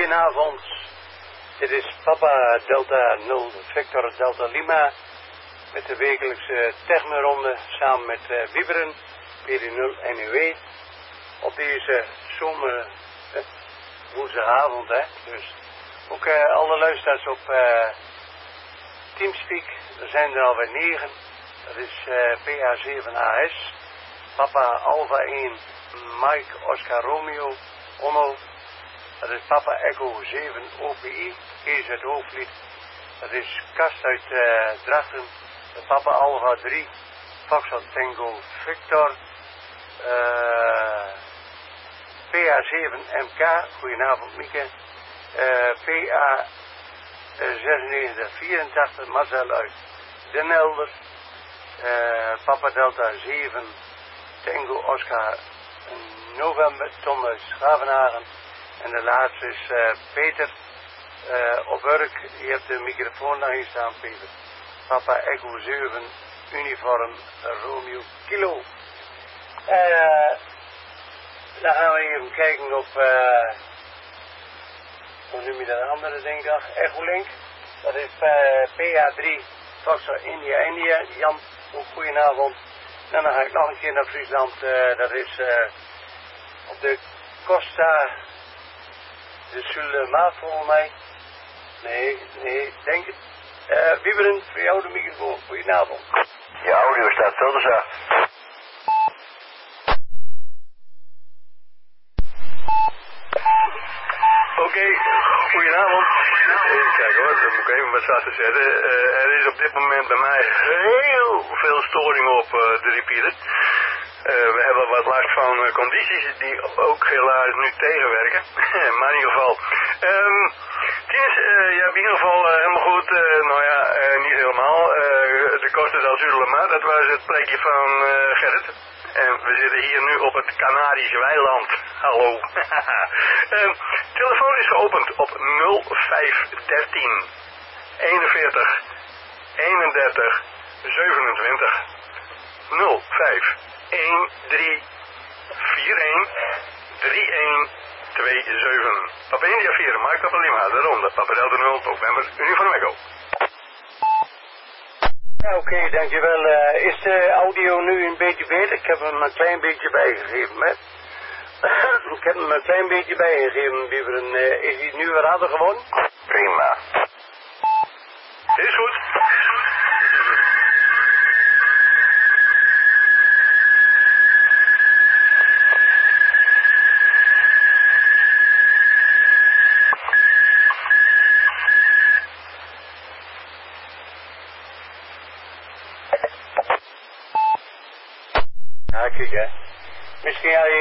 goedenavond. Dit is Papa Delta 0 Victor Delta Lima met de wekelijkse technoronde samen met Wieberen, PD0 NUW op deze zomer woensdagavond. Dus ook alle luisteraars op Teamspeak, er zijn er alweer 9. Dat is PA7AS, Papa Alpha 1, Mike Oscar Romeo, Onno. Dat is Papa Echo 7 OPI, Kees uit Hoofdvliet. Dat is Kast uit Drachten. Papa Alpha 3, Foxtrot Tango Victor. PA7 MK, goedenavond Mieke. PA 9684, Marcel uit Den Helder. Papa Delta 7, Tango Oscar November, Tom uit Schavenhagen. En de laatste is Peter op Urk. Je hebt de microfoon nog hier staan, Peter. Papa Echo 7, uniform Romeo Kilo. Dan gaan we even kijken op, hoe noem je dat andere denk ik, Echolink. Dat is PA3, Foxtrot India. Jan, ook goedenavond. En dan ga ik nog een keer naar Friesland. Dat is op de Costa de Sulemaat volgens mij. Nee, denk het. Wieberen, voor jou de microfoon. Goedenavond. Je audio staat veel te zacht. Oké, goedenavond. Even kijken hoor, dan moet ik even wat zachter zetten. Er is op dit moment bij mij heel veel storing op de repeater. We hebben wat last van condities die ook helaas nu tegenwerken. Maar in ieder geval. Tines, je hebt in ieder geval helemaal goed, niet helemaal. De Costa del Sulema, dat was het plekje van Gerrit. En we zitten hier nu op het Canarische weiland. Hallo. Telefoon is geopend op 0513 41 31 27 05 13 41 31 27. Papa India 4, Mike Papa Lima, de ronde. Papa Delta 0, November, uniform Echo. Oké, dankjewel. Is de audio nu een beetje beter? Ik heb hem een klein beetje bijgegeven, hè? Ik heb hem een klein beetje bijgegeven, Wieberen. Is hij nu weer harder geworden? Prima. Is goed. Ja, kijk hè. Misschien jij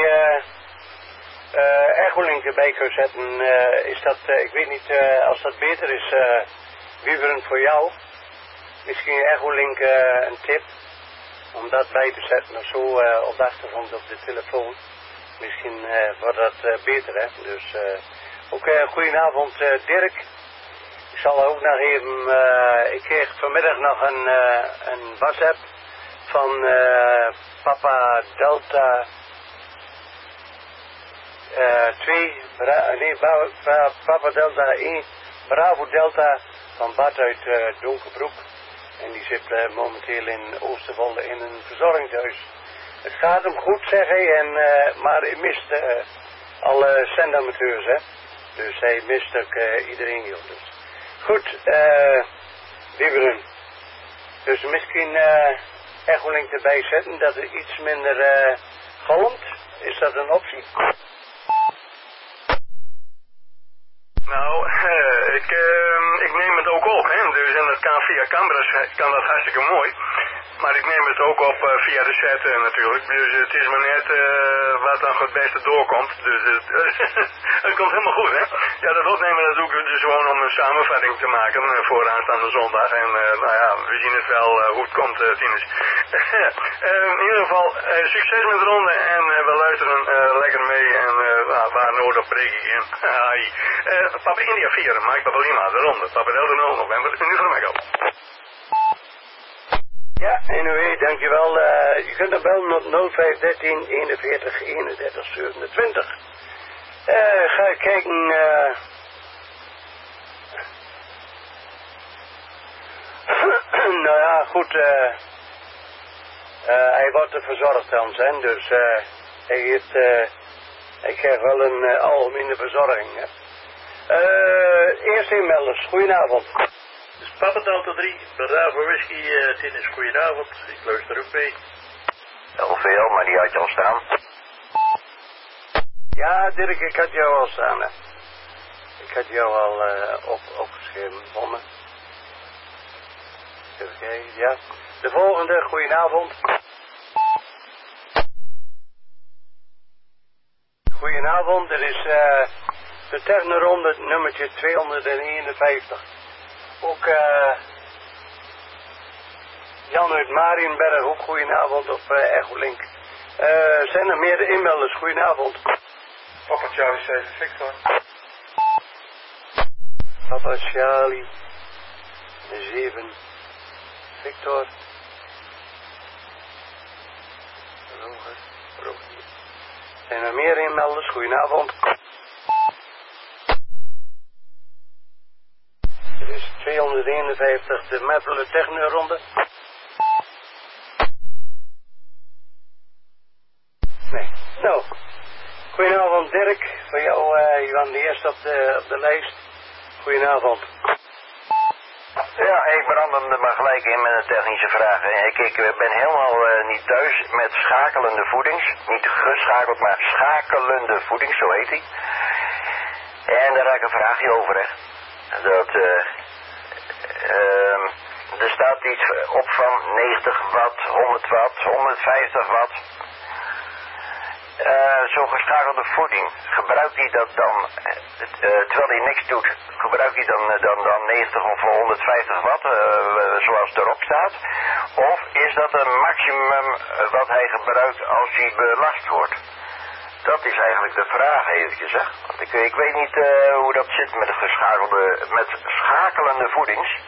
Echolink erbij kunt zetten. Is dat, ik weet niet als dat beter is, Wieberen voor jou. Misschien Echolink een tip om dat bij te zetten of zo op de achtergrond op de telefoon. Misschien wordt dat beter hè. Dus ook goedenavond Dirk. Ik zal ook nog even, ik kreeg vanmiddag nog een WhatsApp van Papa Delta 2, Papa Delta 1, Bravo Delta van Bart uit Donkerbroek. En die zit momenteel in Oosterwolde in een verzorgingshuis. Het gaat hem goed, zeg hij, maar hij mist alle zendamateurs, hè. Dus hij mist ook iedereen, joh. Dus. Goed, Wieberen. Dus misschien Echolink erbij zetten, dat het iets minder galmt. Is dat een optie? Nou, ik neem het ook op, hè. Dus en dat kan via camera's, kan dat hartstikke mooi. Maar ik neem het ook op via de set natuurlijk. Dus het is maar net wat dan het beste doorkomt. Dus het komt helemaal goed, hè. Ja, dat opnemen dat doe ik dus gewoon om een samenvatting te maken voor aanstaande zondag. En we zien het wel hoe het komt, Tines. In ieder geval, succes met de ronde en we luisteren lekker mee. En waar nodig breek ik in. Papa India 4, Mike Papa Lima, de ronde. Papa Delta 0, November, uniform Echo. Ja, NUW, dankjewel. Je kunt er bellen op 0513 41 31 27. Ga ik kijken maar goed, hij wordt er verzorgd aan zijn, dus hij krijgt wel een algemene verzorging. Hè. Eerst inmelders, goedenavond. Dus Papa Delta 3, Bravo Whisky, Tinnis, goedenavond. Ik luister ook mee. LVL, maar die had je al staan. Ja, Dirk, ik had jou al staan. Hè. Ik had jou al opgeschreven, Bonne. Even kijken, ja. De volgende, goedenavond. Goedenavond, dit is de technoronde nummertje 251. Ook Jan uit Marienberg, ook goedenavond op Echolink. Zijn er meer inmelders? Goedenavond. Papa Charlie 7 Victor. Papa Charlie 7 Victor. Roger. Zijn er meer inmelders? Goedenavond. Dit is 251 de Meppelen Technoronde. Nee. Nou. Goedenavond Dirk. Voor jou, je was de eerste op de lijst. Goedenavond. Ja, ik brand hem er maar gelijk in met een technische vraag. Ik ben helemaal niet thuis met schakelende voedings. Niet geschakeld, maar schakelende voedings, zo heet die. En daar heb ik een vraagje over, hè. Er staat iets op van 90 watt, 100 watt, 150 watt. Zo'n geschakelde voeding, gebruikt hij dat dan, terwijl hij niks doet, gebruikt hij dan 90 of 150 watt, zoals het erop staat? Of is dat een maximum wat hij gebruikt als hij belast wordt? Dat is eigenlijk de vraag eventjes, hè. Want ik weet niet hoe dat zit met schakelende voedings.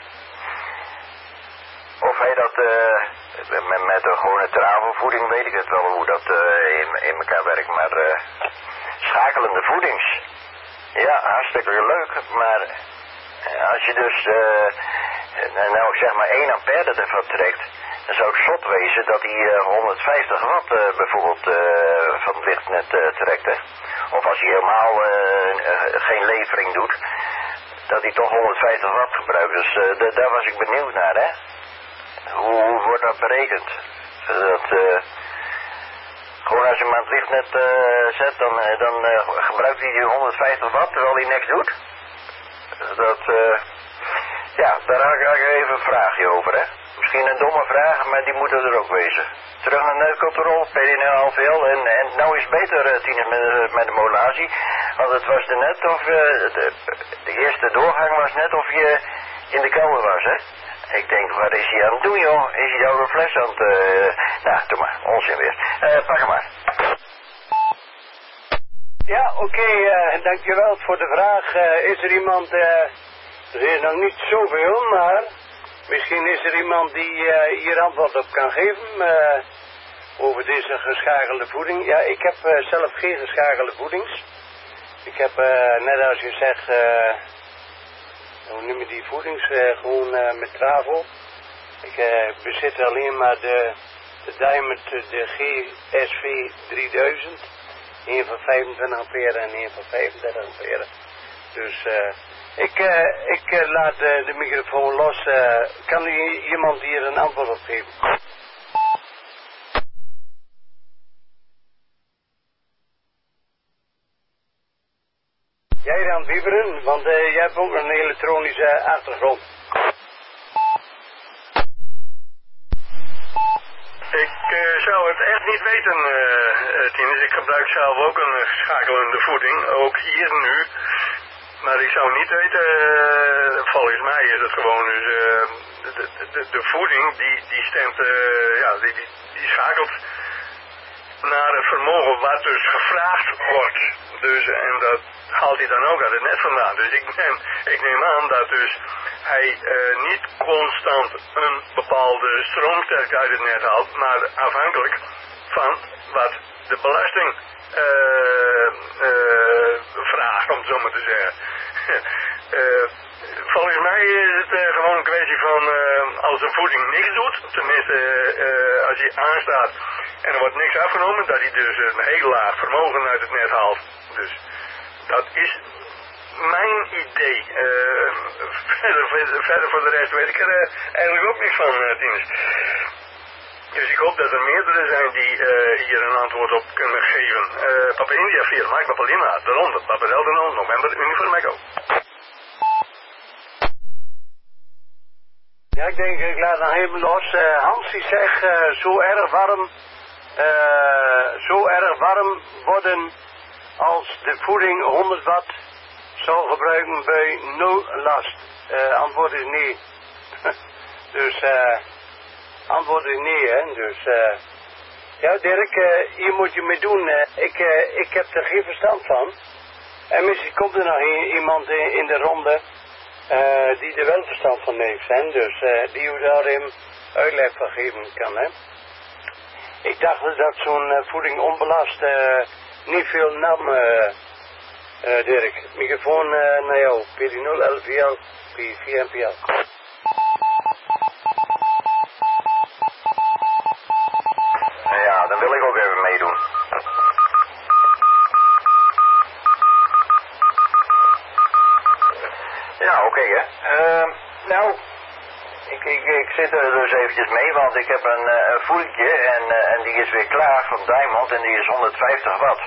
Of hij dat, met een gewone travelvoeding weet ik het wel hoe dat in elkaar werkt, maar schakelende voedings. Ja, hartstikke leuk, maar als je dus, nou zeg maar 1 ampère ervan trekt, dan zou het zot wezen dat hij 150 watt bijvoorbeeld van het lichtnet trekt, hè. Of als hij helemaal geen levering doet, dat hij toch 150 watt gebruikt. Dus daar was ik benieuwd naar, hè. Hoe wordt dat berekend? Gewoon als je hem aan het lichtnet zet, dan gebruikt hij 150 watt terwijl hij niks doet? Ja, daar had ik even een vraagje over, hè. Misschien een domme vraag, maar die moeten er ook wezen. Terug naar Neucontrol, PDNL, LVL. En nou is het beter, Tine, met de modulatie. Want het was er net of, de eerste doorgang was net of je in de kelder was, hè. Ik denk, wat is hij aan het doen, joh? Is hij jou een fles aan het... Nou, doe maar. Onzin weer. Pak hem maar. Ja, oké, dankjewel voor de vraag. Is er iemand... er is nog niet zoveel, maar... Misschien is er iemand die hier antwoord op kan geven... over deze geschakelde voeding. Ja, ik heb zelf geen geschakelde voedings. Ik heb, net als je zegt... hoe noem je die voedings? Gewoon met Travo. Ik bezit alleen maar de Diamond, de GSV 3000. Eén van 25 ampère en één van 35 ampère. Dus ik laat de microfoon los. Kan u iemand hier een antwoord op geven? Jij dan Wieberen, want jij hebt ook een elektronische achtergrond. Ik zou het echt niet weten, Tinus. Ik gebruik zelf ook een schakelende voeding, ook hier nu. Maar ik zou niet weten, volgens mij is het gewoon dus, de voeding die stemt, ja, die schakelt naar het vermogen wat dus gevraagd wordt. Dus, en dat haalt hij dan ook uit het net vandaan. Dus ik neem aan dat dus hij niet constant een bepaalde stroomsterkte uit het net haalt, maar afhankelijk van wat de belasting vraagt, om het zo maar te zeggen. volgens mij is het gewoon een kwestie van als de voeding niks doet, tenminste als hij aanstaat en er wordt niks afgenomen, dat hij dus een heel laag vermogen uit het net haalt. Dus dat is mijn idee. Verder voor de rest weet ik er eigenlijk ook niks van, Tinus. Dus ik hoop dat er meerdere zijn die hier een antwoord op kunnen geven. Papa India 4, Mike Papa Lima, de ronde, Papa Delta 0, November, Uniform Echo. Ja, ik denk, ik laat nog even los. Hans die zegt, zo erg warm worden als de voeding 100 watt zou gebruiken bij nul last. Antwoord is nee. Dus, antwoord is nee, hè. Dus, ja Dirk, hier moet je mee doen. Ik heb er geen verstand van. En misschien komt er nog iemand in de ronde die er wel verstand van heeft, hè. Dus die u daarin uitleg van geven kan, hè. Ik dacht dat zo'n voeding onbelast niet veel nam, Dirk. Microfoon naar jou, PD0 LVL, P4 NPL. Ja, dan wil ik ook even meedoen. Ja, oké, hè. Nou, ik zit er dus eventjes mee, want ik heb een voertje en die is weer klaar van Diamond en die is 150 watt.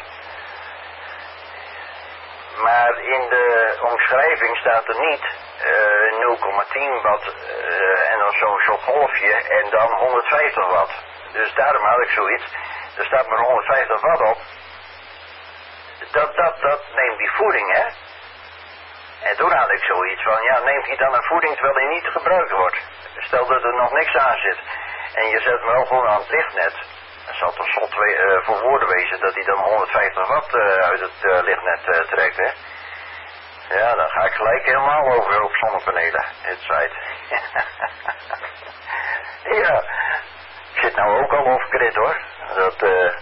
Maar in de omschrijving staat er niet 0,10 watt en dan zo'n golfje en dan 150 watt. Dus daarom had ik zoiets. Er staat maar 150 watt op. Dat neemt die voeding, hè. En toen had ik zoiets van, ja, neemt hij dan een voeding terwijl hij niet gebruikt wordt? Stel dat er nog niks aan zit. En je zet hem wel gewoon aan het lichtnet. Dat zal toch zot voor woorden wezen dat hij dan 150 watt uit het lichtnet trekt, hè. Ja, dan ga ik gelijk helemaal over op zonnepanelen. Het site. Ja, ik zit nou ook al off-grid, hoor. Dat,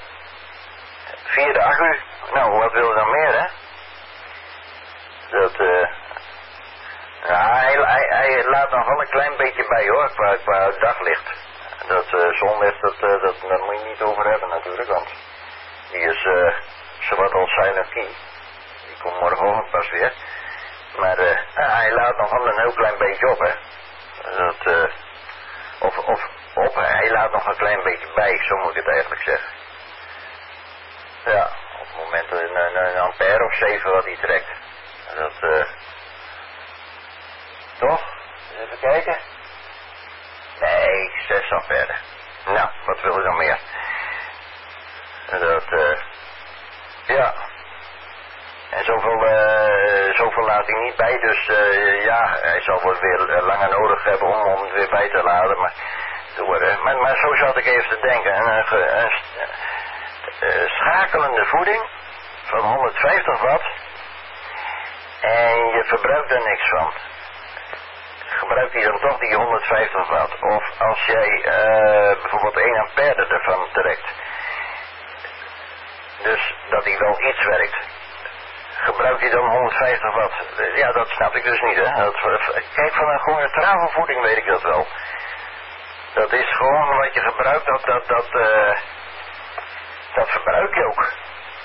4 accu. Nou, wat wil je dan meer, hè? Dat, ja, hij laat nog wel een klein beetje bij, hoor, qua daglicht. Dat zonlicht, dat moet je niet over hebben natuurlijk, want die is zowat als silent key. Die komt morgenochtend pas weer. Maar hij laat nog wel een heel klein beetje op, hè. Dat, hij laat nog een klein beetje bij, zo moet ik het eigenlijk zeggen. Ja, op het moment een ampère of 7 wat hij trekt. Dat, toch? Even kijken. Nee, 6 ampère. Nou, wat wil ik dan meer? Dat, ja. En zoveel laat hij niet bij, dus ja, hij zal het weer langer nodig hebben om het weer bij te laden, maar maar zo zat ik even te denken. Een schakelende voeding van 150 watt en je verbruikt er niks van. Gebruikt hij dan toch die 150 watt? Of als jij bijvoorbeeld 1 ampère ervan trekt, dus dat hij wel iets werkt, gebruikt hij dan 150 watt? Ja, dat snap ik dus niet, hè. Kijk, van een gewone travelvoeding weet ik dat wel. Dat is gewoon wat je gebruikt, dat verbruik je ook.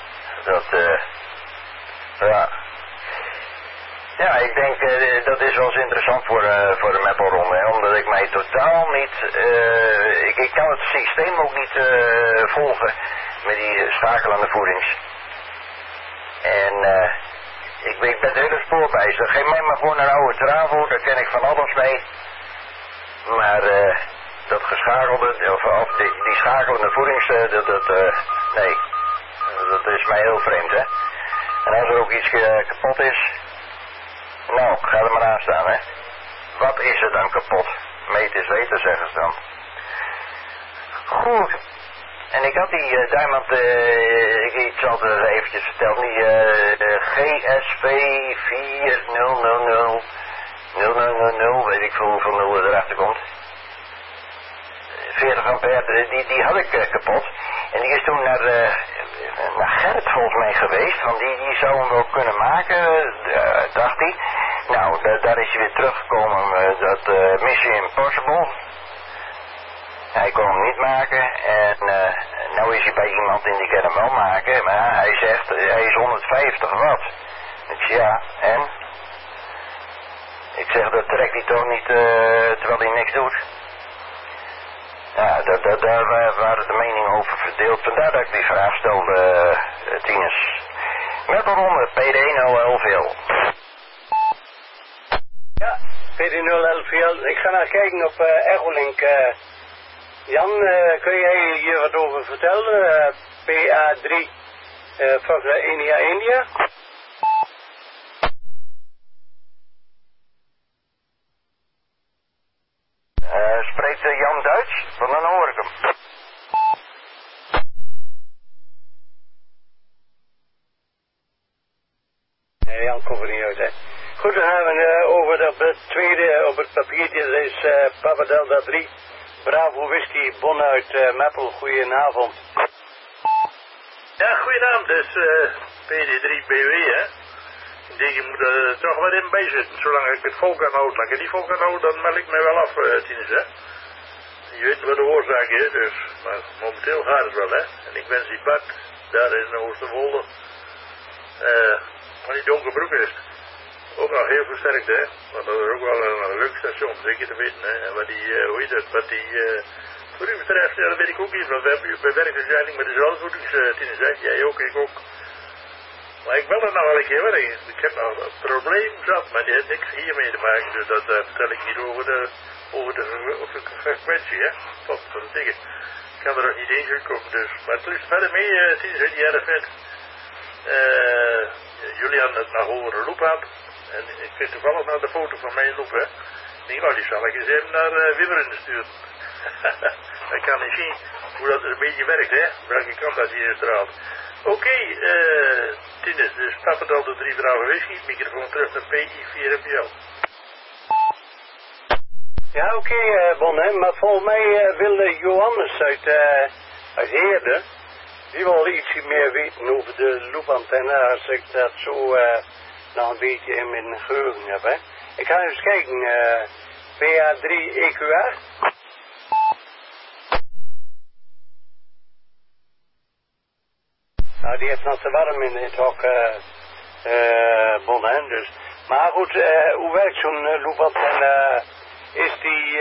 Ja. Ja, ik denk dat is wel eens interessant voor de Meppelronde, hè, omdat ik mij totaal niet, ik kan het systeem ook niet volgen met die schakelende voedings. En ik ben het hele spoor bij. Geef mij maar gewoon een oude travo, daar ken ik van alles mee. Maar dat geschakelde, of die schakelende voedings, nee, dat is mij heel vreemd, hè. En als er ook iets kapot is, nou, ga er maar aan staan, hè. Wat is er dan kapot? Meet is weten, zeggen ze dan. Goed. En ik had die Diamond, ik zal het eventjes vertellen, die GSV 4000 000, weet ik veel hoeveel 0 erachter komt. 40 ampère, die had ik kapot. En die is toen naar Gerrit volgens mij geweest, want die zou hem wel kunnen maken, dacht hij. Nou, daar is hij weer teruggekomen, dat Mission Impossible. Hij kon hem niet maken en nou is hij bij iemand en die kan hem wel maken, maar hij zegt hij is 150 watt. Ik zeg ja, en? Ik zeg dat trekt hij toch niet terwijl hij niks doet. Ja, daar waren de meningen over verdeeld, vandaar dat ik die vraag stelde, Tinus. Met daaronder PD011. Ja, PD011. Ik ga naar kijken op Echolink. Jan, kun jij hier wat over vertellen? PA3 Fokker India. Spreekt Jan Duits? Want dan hoor ik hem. Nee, Jan komt er niet uit, hè. Goed, dan gaan we over op het tweede, op het papiertje. Dat is Papa Delta 3. Bravo Whisky, Bon uit Meppel. Goedenavond. Ja, goedenavond. Dus PD3BW, hè. Ik denk, je moet er toch wat in bij zitten. Zolang ik het vol kan houden. Als ik het niet vol kan houden, dan meld ik me wel af, Tinus, hè. Je weet wat de oorzaak is, dus. Maar momenteel gaat het wel, hè. En ik wens die Bart, daar in Oosterwolde, van die Donkerbroek is. Ook nog heel versterkt, hè. Want dat is ook wel een leuk station, zeker te weten, hè. En wat die, hoe heet het, wat die, voor u betreft, ja, dat weet ik ook niet. Want we werken waarschijnlijk met dezelfde voedingstinus, hè. Jij ook, ik ook. Maar ik wil er nog wel een keer weg. Ik heb nog een probleem zat, maar die heeft niks hiermee te maken. Dus dat vertel ik niet over de frequentie, hè. Wat voor een ding. Ik kan er nog niet in komen, dus. Maar het ligt verder mee, Tinus, die erg vindt. Julian het nog over een loop had. En ik vind toevallig naar de foto van mijn loop, hè. Ik denk, nou, die zal ik eens even naar Wibberen sturen. Ik kan niet zien hoe dat een beetje werkt, hè. Welke kant dat hier straalt. Oké, Tinus, dus Papa Delta 3 Bravo Whisky, microfoon terug naar PI4MPL. Ja, oké, Bon, hè. Maar volgens mij wilde Johannes uit Heerde, die wil ietsje meer weten over de loopantenne, als ik dat zo nog een beetje in mijn geheugen heb, hè. Ik ga eens kijken, PA3 EQA. Nou, die heeft nog te warm in het hok, Bon, hè, dus. Maar goed, hoe werkt zo'n loopantenne? Is die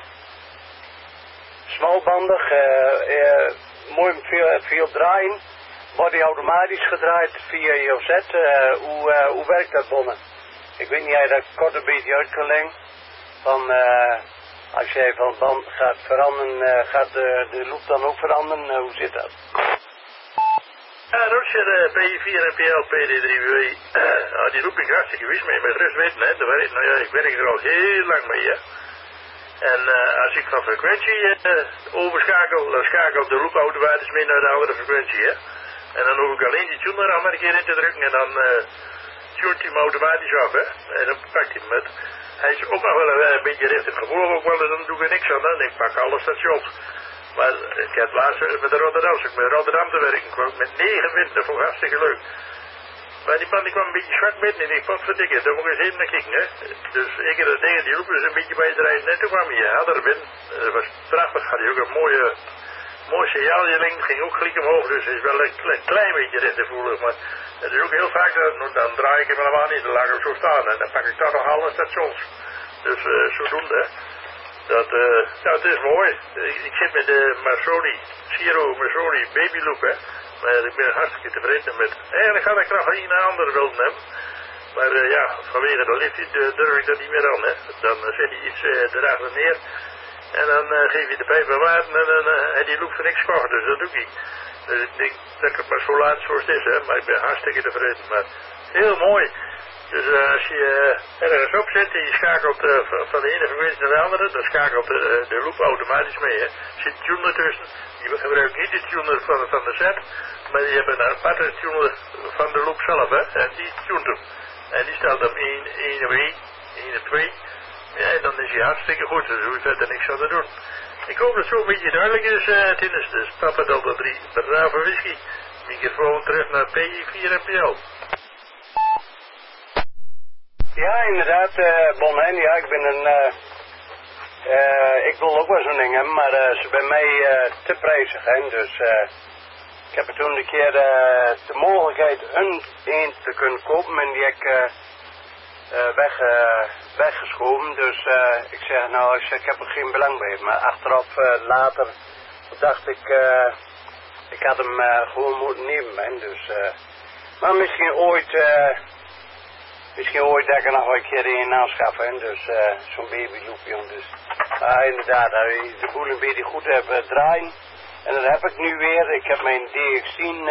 smalbandig, mooi veel draaien? Wordt die automatisch gedraaid via je zet? Hoe werkt dat, Bonne? Ik weet niet of jij dat kort een beetje uit kan leggen. Van, als jij van band gaat veranderen, gaat de loop dan ook veranderen? Hoe zit dat? Ja, Roger, PI4MPL, PD3W. Die loop ik hartstikke wist mee, met rust weten, hè. Nou ja, ik werk er al heel lang mee, hè. En als ik van frequentie overschakel, dan schakelt de loop automatisch mee naar de andere frequentie, hè. En dan hoef ik alleen die tuner aan maar een keer in te drukken en dan tunt hij hem automatisch af, hè. En dan pakt hij hem met. Hij is ook nog wel een beetje richting gevoelig, ook wel, dan doe ik niks aan, hè. Ik pak alle stations. Maar ik heb laatst met de Rotterdam te werken, met 9 wind, dat vond ik hartstikke leuk. Maar die man die kwam een beetje zwak binnen en ik vond verdikken, daar moet ik eens even naar kijken, hè. Dus ik heb dat ding, die roep dus een beetje bij het rijden en toen kwam hij harder binnen. Dat was prachtig, had hij ook een mooi signaalje, ging ook gelijk omhoog, dus het is wel een klein beetje richtingvoelig, maar het is ook heel vaak, dan draai ik hem helemaal niet, dan laat ik hem zo staan en dan pak ik daar nog alle stations. Dus zodoende. Nou, het is mooi. Ik zit met de Siro Marsoli babyloop, hè. Maar ik ben hartstikke tevreden met. Eigenlijk had ik nog een andere willen hebben. Maar ja, vanwege de lift durf ik dat niet meer aan, hè. Dan zet hij iets erachter neer. En dan geef je de pijp bij water en dan heb die loop voor niks gekocht. Dus dat doe ik niet. Dus ik denk dat ik het maar zo laat zoals het is, hè. Maar ik ben hartstikke tevreden. Maar heel mooi. Dus als je ergens op zit en je schakelt van de ene frequentie naar de andere, dan schakelt de loop automatisch mee. Hè. Er zit een tuner tussen. Je gebruikt niet de tuner van de set, maar je hebt een aparte tuner van de loop zelf. Hè. En die tunt hem. En die stelt hem 1 op 1, 1 op 2. Ja, en dan is hij hartstikke goed. Dus hoef je verder niks aan te doen. Ik hoop dat het zo een beetje duidelijk is, Tinus. Dus Papa Delta 3, Bravo Whisky. Microfoon terug naar PI4MPL. Ja, inderdaad, Bonhen, ja, ik ben een... ik wil ook wel zo'n ding hebben, maar ze bij mij te prijzig, hè. Dus ik heb er toen een keer de mogelijkheid een te kunnen kopen en die heb ik weggeschoven. Dus ik zeg, nou, ik heb er geen belang bij. Maar achteraf, later, dacht ik had hem gewoon moeten nemen, hè. Dus, maar misschien ooit dat ik er nog een keer een aanschaffen, hè. Dus zo'n babyloopje. Dus inderdaad, de boel een beetje goed hebben draaien. En dat heb ik nu weer. Ik heb mijn DX10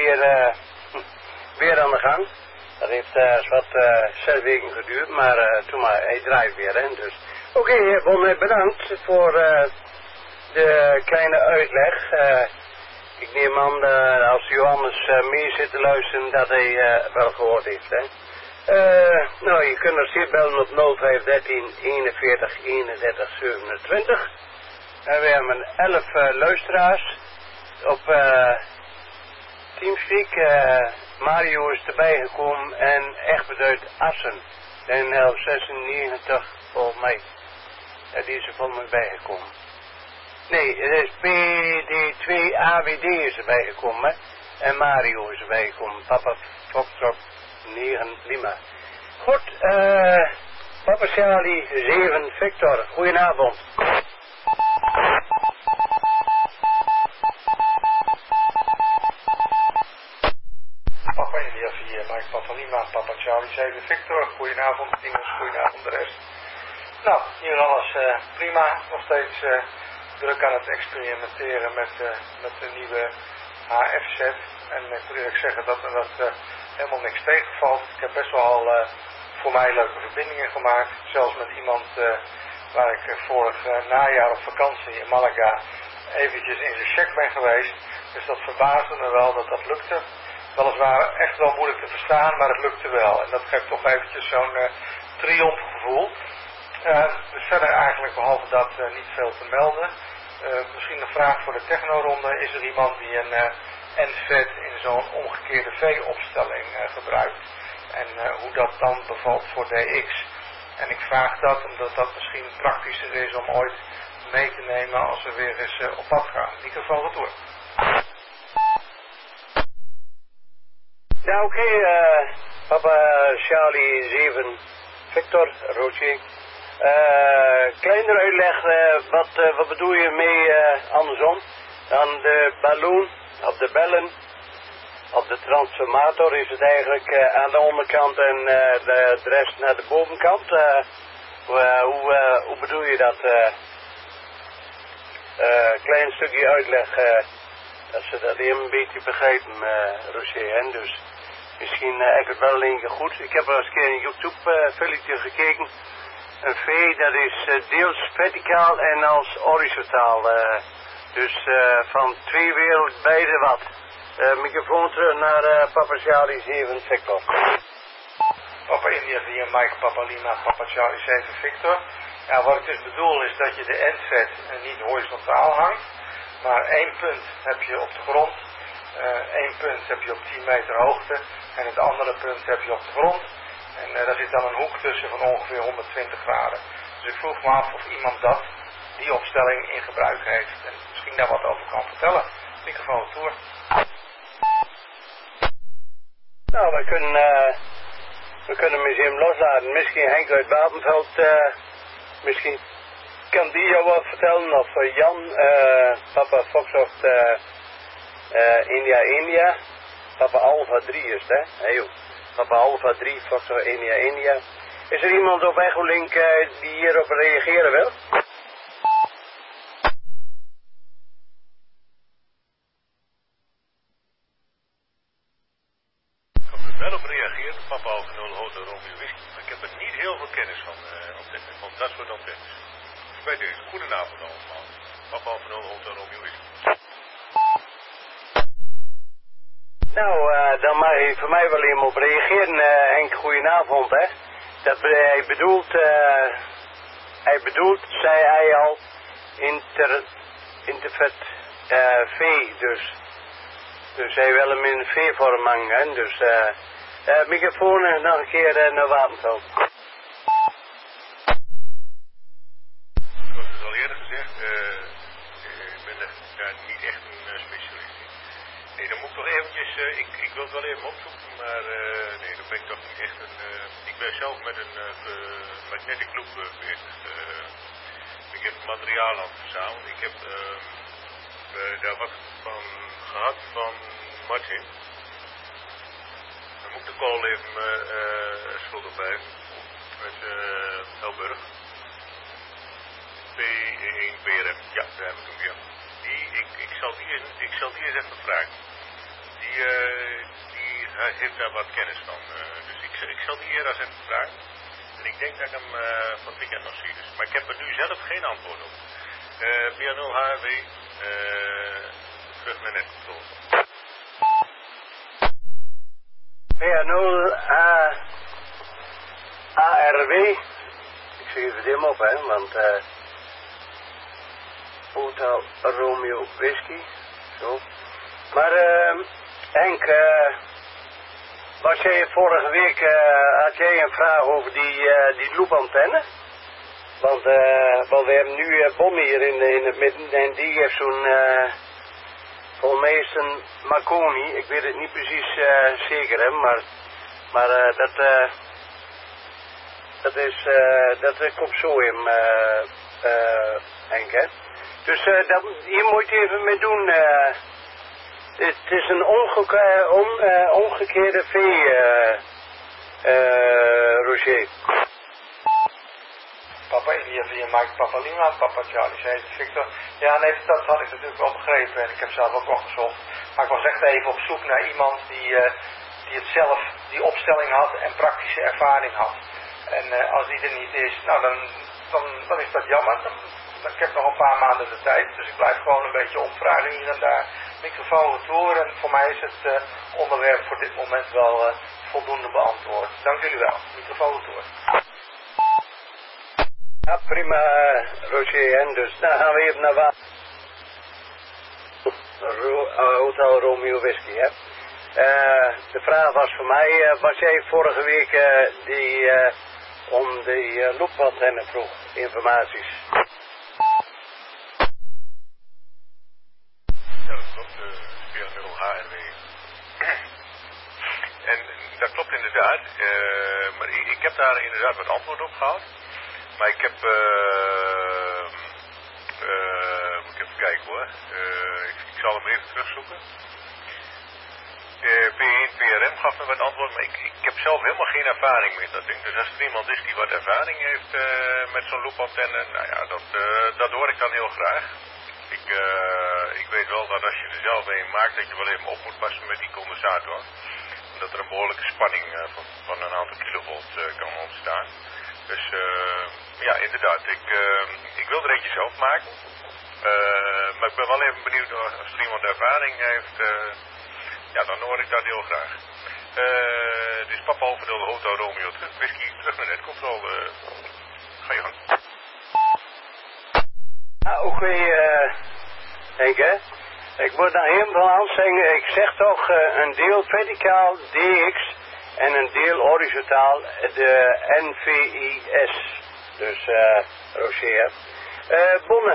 weer aan de gang. Dat heeft 6 weken geduurd, maar toen maar, hij draait weer, hè. Dus oké, Bon, bedankt voor de kleine uitleg. Ik neem aan als Johannes mee zit te luisteren dat hij wel gehoord heeft, hè. Nou, je kunt nog steeds bellen op 0513 41 31 27. En we hebben 11 luisteraars op Teamspeak. Mario is erbij gekomen en Egbert uit Assen. En 1196 volgens mij. Ja, die is er volgens mij bijgekomen. Nee, het is PD2AWD is erbij gekomen, hè. En Mario is erbij gekomen. Papa Foxtrot 9 Lima. Goed, Papa Charlie 7 Victor. Goedenavond. Papa India 4, Mike Papa Lima, Papa Charlie 7 Victor. Goedenavond, Ingels, goedenavond de rest. Nou, hier alles prima. Nog steeds druk aan het experimenteren met de nieuwe HF-set. En ik moet eerlijk zeggen dat helemaal niks tegenvalt. Ik heb best wel voor mij leuke verbindingen gemaakt. Zelfs met iemand waar ik vorig najaar op vakantie in Malaga eventjes in zijn check ben geweest. Dus dat verbaasde me wel dat dat lukte. Weliswaar echt wel moeilijk te verstaan, maar het lukte wel. En dat geeft toch eventjes zo'n triomfgevoel. Dus verder eigenlijk behalve dat niet veel te melden. Misschien een vraag voor de technoronde. Is er iemand die een NFET in zo'n omgekeerde V-opstelling gebruikt? En hoe dat dan bevalt voor DX? En ik vraag dat omdat dat misschien praktischer is om ooit mee te nemen als we weer eens op pad gaan. Microfoon retour. Ja, oké, Papa Charlie 7 Victor Roger. Kleiner uitleg, wat bedoel je mee andersom? Aan de balloon, op de bellen, op de transformator is het eigenlijk aan de onderkant en de rest naar de bovenkant. Hoe bedoel je dat? Klein stukje uitleg, dat ze dat even een beetje begrijpen, Roger. Hè? Dus misschien heb ik het wel een keer goed. Ik heb wel eens een keer in YouTube filmpje gekeken. Een V, dat is deels verticaal en als horizontaal. Dus van twee werelden beide wat. Microfoon terug naar Papa Charlie 7 Victor. Papa India 4, Mike Papa Lima, Papa Charlie 7 Victor. Ja, wat ik dus bedoel is dat je de NFET niet horizontaal hangt. Maar één punt heb je op de grond. Één punt heb je op 10 meter hoogte. En het andere punt heb je op de grond. En daar zit dan een hoek tussen van ongeveer 120 graden. Dus ik vroeg me af of iemand die opstelling in gebruik heeft. En misschien daar wat over kan vertellen. Microfoon toer. Nou, we kunnen museum loslaten. Misschien Henk uit Wapenveld, misschien kan die jou wat vertellen. Of Jan, Papa Foxtrot India. Papa Alpha 3 is het, hè? Hey, joh. Papa Alpha 3, Foxtrot India. Is er iemand op Echolink die hierop reageren wil? Wel op reageren, Papa Alpha 0 Hotel Romeo Whisky, maar ik heb er niet heel veel kennis van dat soort antennes. Dus bij deze, goedenavond allemaal. Papa Alpha 0 Hotel Romeo Whisky. Nou, dan mag je voor mij wel even op reageren, Henk, goedenavond, hè. Dat hij bedoelt, zei hij al, intervet V, dus hij wil hem in V-vorm hangen, hè. Dus Microfoon nog een keer naar Wapenveld. Zoals al eerder gezegd, ik ben daar niet echt een specialist in. Nee, dan moet ik toch eventjes, ik wil het wel even opzoeken, maar nee, dan ben ik toch niet echt een... ik ben zelf met een magnetic loop bezig. Ik heb materiaal aan het verzamelen. Ik heb daar wat van gehad van Martin. Dan moet ik de call even schuldig blijven. Met Helburg. P1 BRM. Ja, daar heb ik hem weer. Ik zal die eens even vragen. Die heeft daar wat kennis van. Dus ik zal die eerst even vragen. En ik denk dat ik hem van het weekend nog zie. Dus. Maar ik heb er nu zelf geen antwoord op. PA0 HRW. Terug naar netcontrole. PA0 ARW. Ik zeg even hem op, hè, want Hotel Romeo Whisky. Zo. Maar Henk, was jij vorige week, had jij een vraag over die loopantenne? Want we hebben nu Bonnie hier in het midden en die heeft zo'n, volgens mij is een Marconi, ik weet het niet precies zeker, hè, maar dat komt zo in, Henk, hè. Dus hier moet je even mee doen. Het is een omgekeerde V, Roger. Papa India via Mike, Papa Lima, Papa Charlie 7 Victor. Ja, nee, dat had ik natuurlijk wel begrepen en ik heb zelf ook wel gezocht. Maar ik was echt even op zoek naar iemand die het zelf, die opstelling had en praktische ervaring had. En als die er niet is, nou dan is dat jammer. Ik heb nog een paar maanden de tijd, dus ik blijf gewoon een beetje opvragen hier en daar. Microfoon retour en voor mij is het onderwerp voor dit moment wel voldoende beantwoord. Dank jullie wel. Microfoon retour. Ja, prima, Roger. En dus dan gaan we even naar Hotel Romeo Whisky, hè. De vraag was voor mij, was jij vorige week om die loopantenne vroeg, informaties? Ja, dat klopt, PA0 HRW. En dat klopt inderdaad, maar ik heb daar inderdaad wat antwoord op gehad. Maar ik heb, moet ik even kijken hoor, ik zal hem even terugzoeken. P1 PRM gaf me wat antwoord, maar ik heb zelf helemaal geen ervaring met dat ding. Dus als er iemand is die wat ervaring heeft met zo'n loopantenne, nou ja, dat hoor ik dan heel graag. Ik weet wel dat als je er zelf een maakt, dat je wel even op moet passen met die condensator. Omdat er een behoorlijke spanning van een aantal kilovolt kan ontstaan. Dus ja, inderdaad, ik wil er eentje zelf maken. Maar ik ben wel even benieuwd als er iemand ervaring heeft. Ja, dan hoor ik dat heel graag. Dus papa overdeel de Hotel Romeo terug. Whisky terug naar netcontrole. Ga je gang. Ja, oké, Henk, hè. Ik moet naar helemaal aan zeggen, ik zeg toch een deel verticaal DX en een deel horizontaal de NVIS. Dus Roger. Bonne.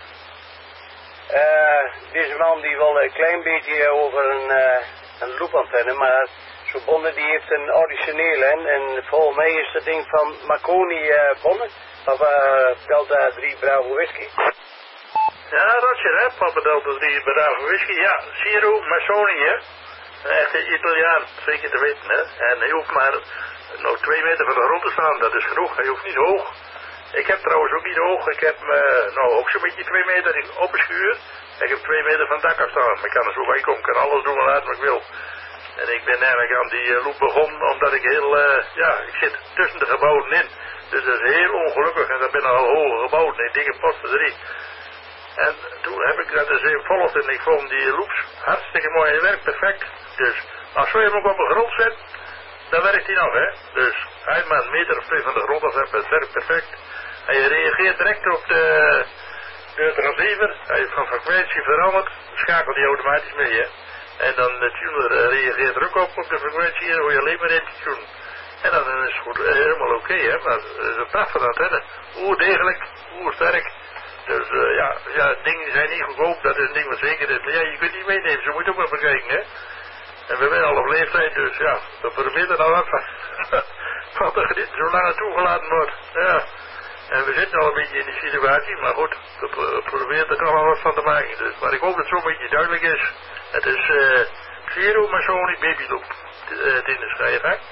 Deze man die wil een klein beetje over een loopantenne, maar zo'n Bonne die heeft een originele en volgens mij is dat ding van Marconi Bonne. Papa Delta 3 Bravo Whisky. Ja, Roger, hè, Papa Delta 3 Bravo Whisky. Ja, Ciro Massoni, hè. Een echte Italiaan, zeker te weten, hè. En hij hoeft maar nog 2 meter van de grond te staan, dat is genoeg. Hij hoeft niet hoog. Ik heb trouwens ook niet hoog. Ik heb ook zo'n beetje 2 meter op een schuur. Ik heb 2 meter van het dak afstaan. Maar ik kan er zo bij komen. Ik kan alles doen en laten wat ik wil. En ik ben eigenlijk aan die loop begonnen omdat ik ik zit tussen de gebouwen in. Dus dat is heel ongelukkig. En dat ben al hoge gebouwen. En dingen posten erin. En toen heb ik dat eens even volgd en ik vond die loops hartstikke mooi. Hij werkt perfect. Dus als je hem ook op de grond zet, dan werkt hij nog, hè. Dus hij maar een meter of 2 van de grond af hebt, het werkt perfect. En je reageert direct op de transceiver. Hij heeft van frequentie veranderd. Dan schakelt hij automatisch mee, hè. En dan de tuner reageert er ook op de frequentie en hoor je alleen maar in te tunen. En dan is het goed, helemaal oké, hè. Maar het is een prachtige antenne. Degelijk, sterk. Dus ja, dingen zijn niet goedkoop, dat is een ding wat zeker is. Maar ja, je kunt niet meenemen, ze moet ook maar bekijken, hè. En we zijn al op leeftijd, dus ja, we proberen er nou wat van er niet zo lang toegelaten wordt. Ja. En we zitten al een beetje in die situatie, maar goed, we proberen er toch wel wat van te maken. Dus, maar ik hoop dat het zo'n beetje duidelijk is. Het is Zero Masonic Baby Loop, Tinus, ga je gang?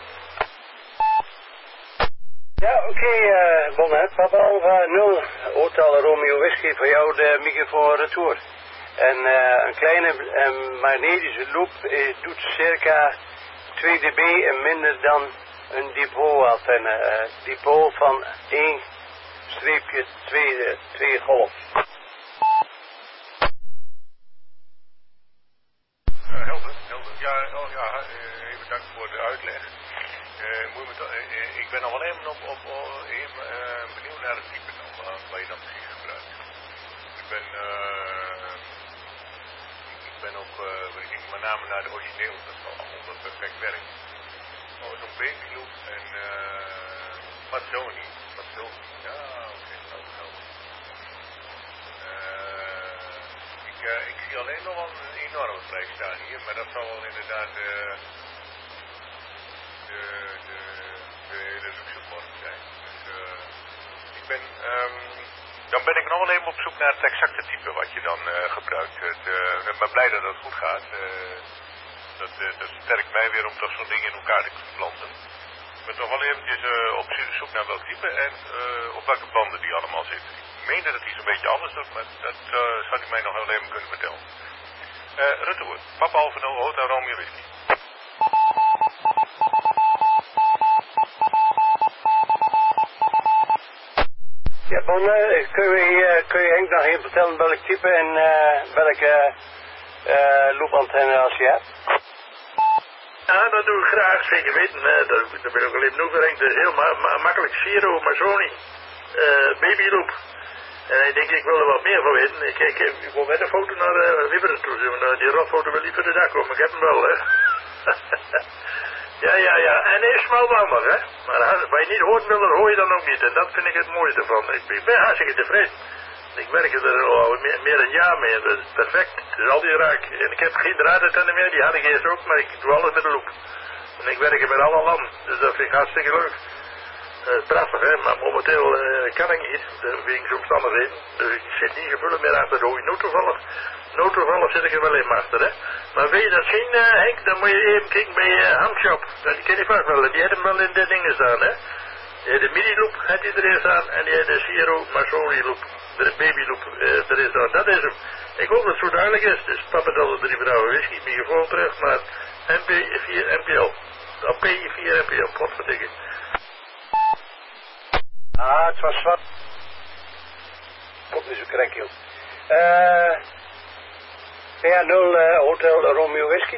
Ja, oké, Bonnet. Papa Alpha 0, Hotel Romeo Whisky, voor jou de microfoon retour. En een kleine magnetische loop doet circa 2 dB en minder dan een dipoolantenne. Dipool van 1 streepje 2 golf. Helder. Ja, even dank voor de uitleg. Ik ben nog wel even benieuwd naar het type dan, waar je dan precies gebruikt. Ik ben ook, ik ging met name naar de origineel, dat is al perfect werkt. Zo'n babyloop en Mazzoni. Ja, oké, ik zie alleen nog wel een enorme vlek staan hier, maar dat zal wel inderdaad de hele luxe morgen zijn. Dus dan ben ik nog wel even op zoek naar het exacte type wat je dan gebruikt. Ik ben blij dat het goed gaat. Dat sterkt mij weer om toch zo'n ding in elkaar te planten. Ik ben toch wel eventjes op zoek naar welk type en op welke banden die allemaal zitten. Ik meende dat iets een beetje anders doet, maar dat zou hij mij nog wel even kunnen vertellen. Retour. Papa Alpha 0, Hotel Romeo Whisky. Ja, Bon, kun je Henk nog even vertellen welk type en welke loopantenne als je hebt? Ja, dat doe ik graag, zeker weten. Dat wil ik al even noemen. Het is heel makkelijk. Zero Masoni babyloop. En ik denk, ik wil er wat meer van weten. Ik wil met een foto naar Wibberen toe. Die rotfoto wil niet voor de dag komen. Ik heb hem wel, hè. Ja. En hij is smalbandig, hè. Maar wat je niet hoort wil, dat hoor je dan ook niet. En dat vind ik het mooiste ervan. Ik ben hartstikke tevreden. Ik werk er al meer dan een jaar mee. Dat is perfect. Het is al die raak. En ik heb geen draadantenne meer. Die had ik eerst ook. Maar ik doe alles met de loop. En ik werk met alle landen. Dus dat vind ik hartstikke leuk. Prachtig, hè. Maar momenteel kan ik niet. Wegens omstandigheden. Dus ik zit niet gevullen meer achter de hooi. Noodtoevallig zit ik er wel in achter, hè. Maar wil je dat zien, Henk, dan moet je even kijken bij Hamshop. Die ken je vast wel. Die had hem wel in de dingen staan, hè. De mini-loop had hij erin staan en die had de Zero Masoni loop. De babyloop erin staan. Dat is hem. Ik hoop dat het zo duidelijk is. Dus Papa Delta 3 Bravo Whisky, microfoon terug, maar MP4 MPL. Op P4 MPL, potverdikke. Het was zwart. Komt niet zo correct, joh. PA0 Hotel Romeo Whisky.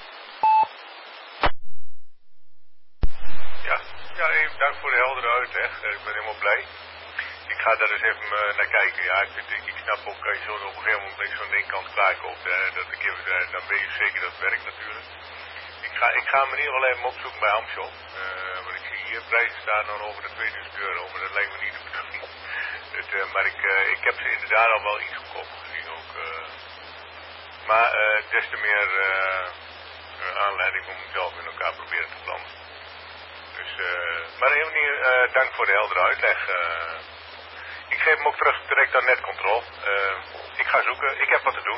Ja, even dank voor de heldere uitleg. Ik ben helemaal blij. Ik ga daar eens even naar kijken. Ja, ik snap ook als je zo op een gegeven moment zo'n ding kan klaarkoopt. Dan weet je zeker dat het werkt natuurlijk. Ik ga hem in ieder geval even opzoeken bij Hamshop. Want ik zie hier prijzen staan dan over de €2000. Maar dat lijkt me niet de bedoeling. Maar ik heb ze inderdaad al wel iets goedkoop gezien ook. Maar des te meer aanleiding om hem zelf in elkaar proberen te planten. Dus, maar op een manier, dank voor de heldere uitleg. Ik geef hem ook terug direct aan Netcontrol. Ik ga zoeken, ik heb wat te doen.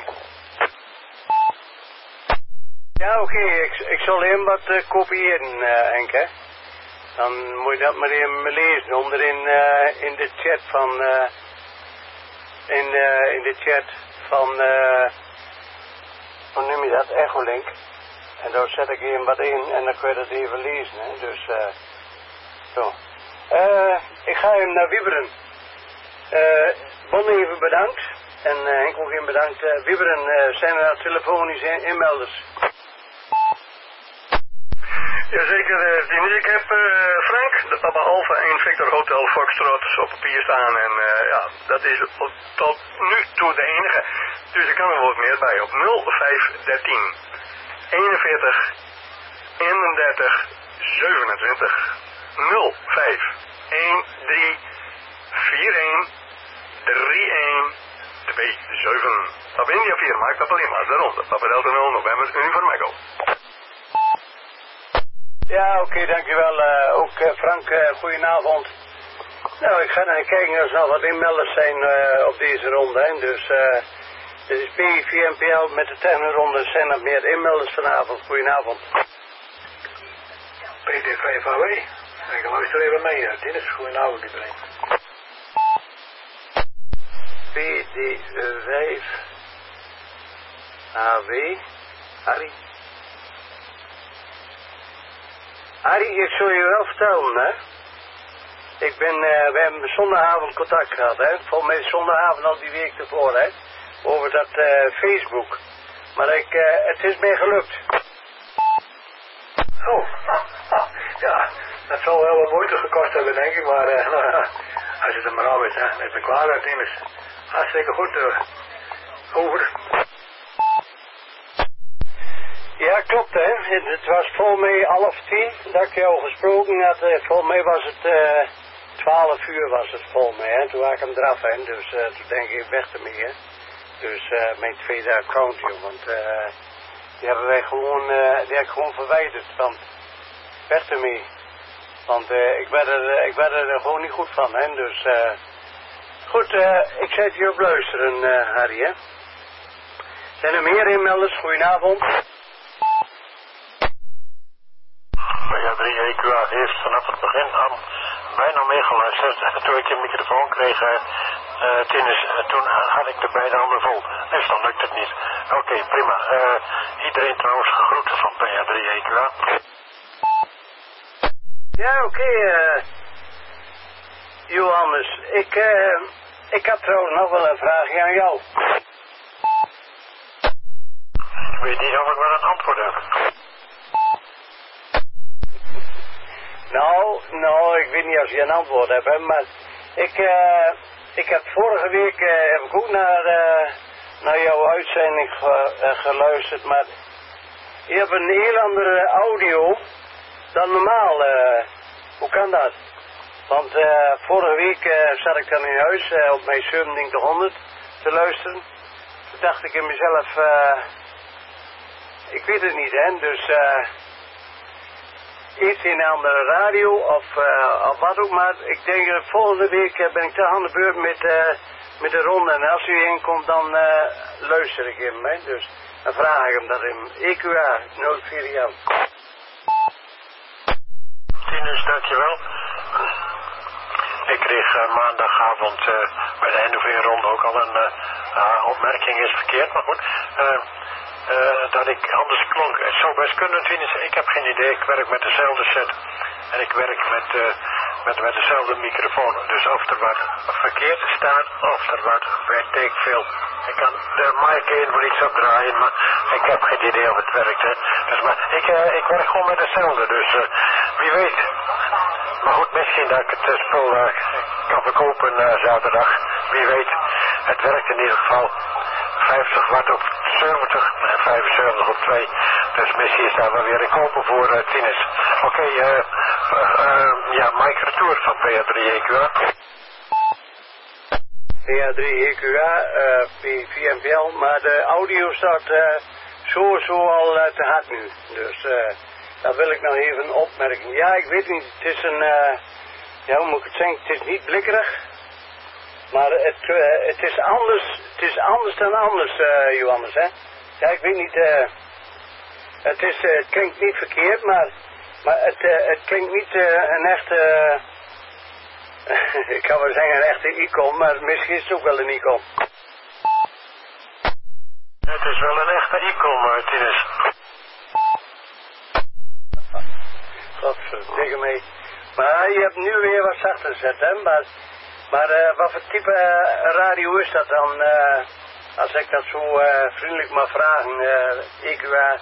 Ja, oké. Ik zal hem wat kopiëren, Henk, hè. Dan moet je dat maar even lezen onderin in de chat van in de chat van hoe noem je dat, Echolink. En daar zet ik even wat in en dan kun je dat even lezen, hè. Dus zo. Ik ga hem naar Wibberen. Bon even bedankt. En Henk ook even bedankt. Wibberen, zijn er telefonische inmelders? Jazeker, Dini. Ik heb Frank, de Papa Alpha 1 Victor Hotel Foxtrot op papier staan. En dat is tot nu toe de enige. Dus ik kan er wel wat meer bij op 0513 41 31 27 05 13 41 31 27. Op India 4 maakt Papa Lima, de ronde. Papa Delta 0 November, Uniform Echo. Ja, oké, dankjewel. Ook Frank, goedenavond. Nou, ik ga naar kijken als er nog wat inmelders zijn op deze ronde. Hè. Dus dit is P4NPL met de technoronde. Zijn er meer inmelders vanavond? Goedenavond. PD5AW. Ik luister even mee. Dennis, goedenavond iedereen. PD5AW. Harry. Harry, ik zou je wel vertellen, hè. We hebben zondagavond contact gehad, hè. Volgens mij zondagavond al die week ervoor, hè. Over dat Facebook. Maar het is mij gelukt. Oh, ja, dat zal wel wat moeite gekost hebben, denk ik. Maar als het er maar af is, hè. Ik ben klaar met Dennis. Hartstikke goed. Over. Ja, klopt, hè. Het was volgens mij 9:30 dat ik jou gesproken had. Volgens mij was het 12 uur was het volgens mij, hè. Toen was ik hem eraf, hè. Dus toen denk ik weg ermee, hè. Dus mijn tweede account, joh. Want die hebben wij gewoon, die heb ik gewoon verwijderd. Want weg ermee. Want ik werd er gewoon niet goed van, hè. Dus goed, ik zet je op luisteren, Harry, hè. Zijn er meer inmelders? Goedenavond. Ja, 3 EQA heeft vanaf het begin aan bijna meegeluisterd. Toen ik een microfoon kreeg, Tinus, toen had ik de beide handen vol. Dus dan lukt het niet. Oké, prima. Iedereen trouwens groeten van PA3 EQA. Ja, oké, Johannes. Ik had trouwens nog wel een vraagje aan jou. Ik weet niet of ik wel een antwoord heb. Nou, ik weet niet of je een antwoord hebt, hè, maar ik heb vorige week heb ik ook naar jouw uitzending geluisterd, maar je hebt een heel andere audio dan normaal. Hoe kan dat? Want vorige week zat ik dan in huis op mijn 2700 te luisteren. Toen dacht ik in mezelf, ik weet het niet, hè, dus iets in een andere radio of wat ook, maar ik denk volgende week ben ik toch aan de beurt met de ronde. En als u heen komt, dan luister ik hem, hè. Dus dan vraag ik hem dat in EQA 04. Tinus, dankjewel. Ik kreeg maandagavond bij de NOV-ronde ook al een opmerking, is verkeerd, maar goed. Dat ik anders klonk. Het zou best kunnen, Tinus. Ik heb geen idee. Ik werk met dezelfde set. En ik werk met dezelfde microfoon. Dus of er wat verkeerd staat, of er wat, weet ik veel. Ik kan de mic in voor iets opdraaien, maar ik heb geen idee of het werkt, hè. Dus, maar ik werk gewoon met dezelfde, dus wie weet. Maar goed, misschien dat ik het spul kan verkopen zaterdag. Wie weet. Het werkt in ieder geval. 50 watt op 70 en 75 op 2. Dus misschien is daar wel weer een koper voor Tinus. Oké, ja, Mike Retour van PA3 EQA. PA3 EQA, P4NPL, maar de audio staat sowieso al te hard nu. Dus daar wil ik nog even een opmerking. Ja, ik weet niet, het is een, ja, hoe moet ik het zeggen, het is niet blikkerig. Maar het is anders dan anders, Johannes, hè. Ja, ik weet niet, het klinkt niet verkeerd, maar het klinkt niet een echte, ik kan wel zeggen een echte icon, maar misschien is het ook wel een icon. Het is wel een echte icon, Tinus. Godverdikke mee. Maar je hebt nu weer wat zachter gezet, hè, maar wat voor type radio is dat dan, als ik dat zo vriendelijk mag vragen, EQA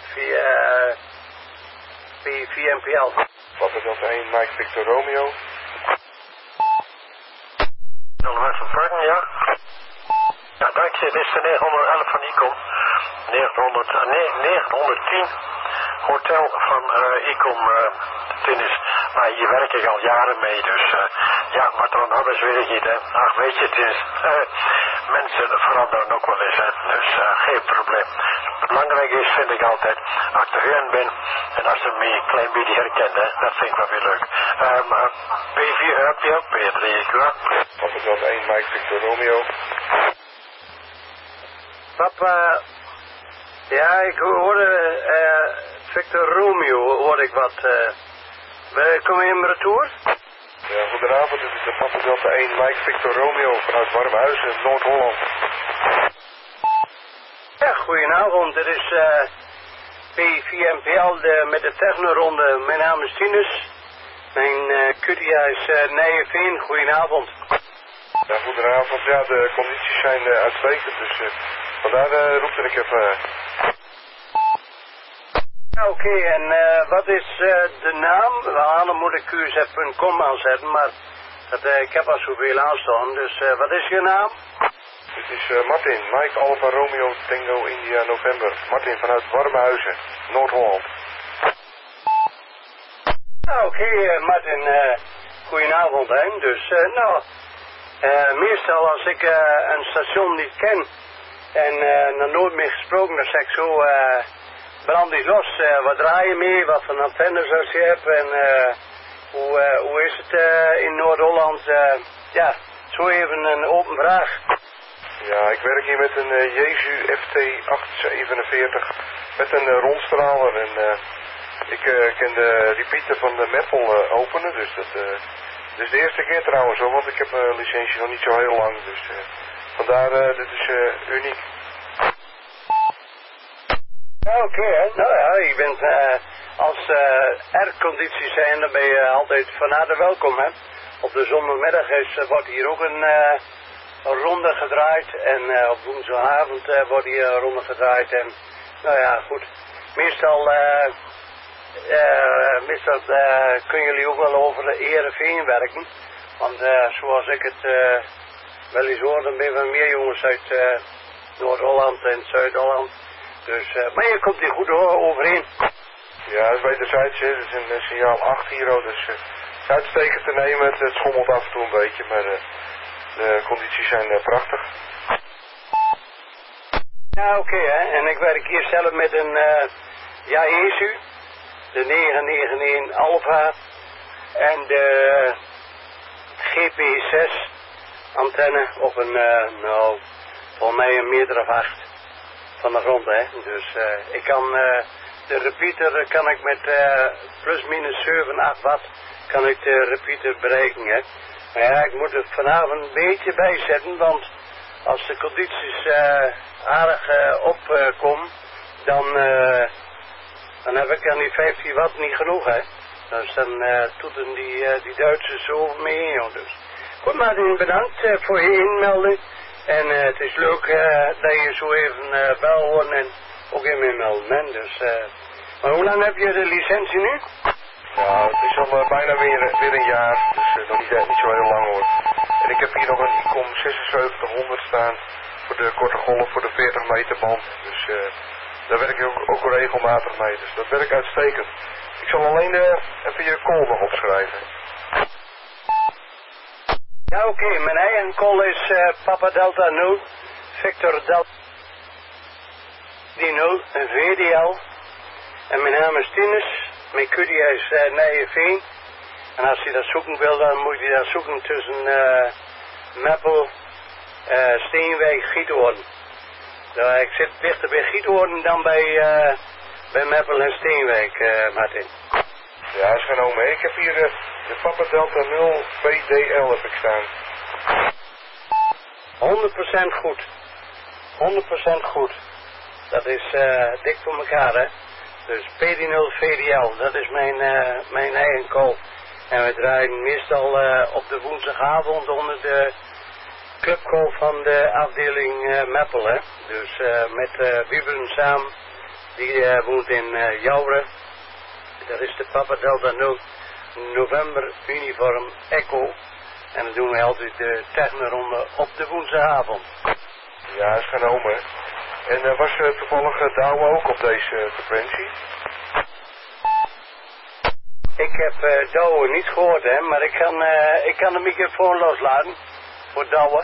via NPL? Papa Delta 1, Mike Victor Romeo. Nog wat van Parken, ja? Ja, dank je. Dit is de 911 van ICOM. 910 hotel van ICOM Tennis. Maar hier werk ik al jaren mee, dus ja, maar dan anders weet ik niet, hè. Ach, weet je, het is, mensen veranderen ook wel eens, hè. Dus geen probleem. Belangrijk is, vind ik altijd, als ik er aan ben en als ze me een klein beetje herkennen, dat vind ik wel weer leuk. P4 heb je ook, P3, ik wel. Wat is dat? 1 Mike Victor Romeo. Papa, ja, ik hoorde Victor Romeo, hoorde ik wat. We komen in retour? Ja, goedenavond. Dit is de Papa Delta 1 Mike Victor Romeo vanuit Warmhuizen, Noord-Holland. Ja, goedenavond. Dit is P4MPL met de technoronde. Mijn naam is Tinus. Mijn kudia is Nijenveen. Goedenavond. Ja, goedenavond. Ja, de condities zijn uitstekend, dus vandaar roepte ik even. Oké, en wat is de naam? Dan moet ik u eens even een kom aanzetten, maar ik heb al zoveel aanstaan. Dus wat is je naam? Dit is Martin, Mike Alpha Romeo Tango India November. Martin vanuit Warmhuizen, Noord-Holland. Oké, Martin, goedenavond, hè. Dus, meestal als ik een station niet ken en nog nooit meer gesproken, dan zeg ik zo, brand die los, wat draai je mee, wat voor antennes als je hebt en hoe is het in Noord-Holland? Ja, zo even een open vraag. Ja, ik werk hier met een Jesu FT847 met een rondstraler en ik kan de repeater van de Maple openen, dus dat is de eerste keer trouwens hoor, want ik heb mijn licentie nog niet zo heel lang, dus vandaar dit is uniek. Oké, nou ja, je bent als aircondities zijn, dan ben je altijd van harte welkom, hè. Op de zondagmiddag wordt hier ook een ronde gedraaid en op woensdagavond wordt hier een ronde gedraaid en nou ja, goed. Meestal kunnen jullie ook wel over de Heerenveen werken, want zoals ik het wel eens hoor, dan ben je van meer jongens uit Noord-Holland en Zuid-Holland. Dus, maar je komt hier goed overeen. Ja, dat is wederzijds, het is een signaal 8 hier, dus het is uitstekend te nemen. Het schommelt af en toe een beetje, maar de condities zijn prachtig. Ja, oké, hè. En ik werk hier zelf met een Yaesu, de 991 Alpha en de GP6 antenne op een, nou, volgens mij een meter of 8 van de grond, hè. Dus ik kan, de repeater kan ik met plus minus 7, 8 watt, kan ik de repeater bereiken, hè. Maar ja, ik moet het vanavond een beetje bijzetten, want als de condities aardig opkomen, dan heb ik aan die 15 watt niet genoeg, hè. Dus dan toeten die Duitsers over me heen, joh. Dus. Goed, Martin, bedankt voor je inmelding. En het is leuk dat je zo even bel hoort en ook in me melden. Dus, maar hoe lang heb je de licentie nu? Ja, het is al bijna weer een jaar, dus nog niet zo heel lang hoor. En ik heb hier nog een ICOM 7600 staan voor de korte golf, voor de 40 meter band. Dus daar werk ik ook regelmatig mee, dus dat werkt uitstekend. Ik zal alleen even je call nog opschrijven. Ja, oké. Mijn eigen call is Papa Delta 0, Victor Delta 0, een VDL. En mijn naam is Tinus, mijn kudia is Nijenveen. En als je dat zoeken wil, dan moet je dat zoeken tussen Meppel, Steenwijk, Giethoorn. Ik zit dichter bij Giethoorn dan bij Meppel en Steenwijk, Martin. Ja, is genomen. Ik heb hier de Papa Delta 0 VDL heb ik staan. 100% goed. 100% goed. Dat is dik voor elkaar, hè. Dus PD0 VDL, dat is mijn eigen call. En we draaien meestal op de woensdagavond onder de clubcall van de afdeling Meppel, hè. Dus met Wieberen samen, die woont in Jouweren. Dat is de Papa Delta 0 November Uniform Echo. En dan doen we altijd de technoronde op de woensdagavond. Ja, is genomen. En was toevallig Douwe ook op deze frequentie? Ik heb Douwe niet gehoord, hè, maar ik kan de microfoon loslaten voor Douwe.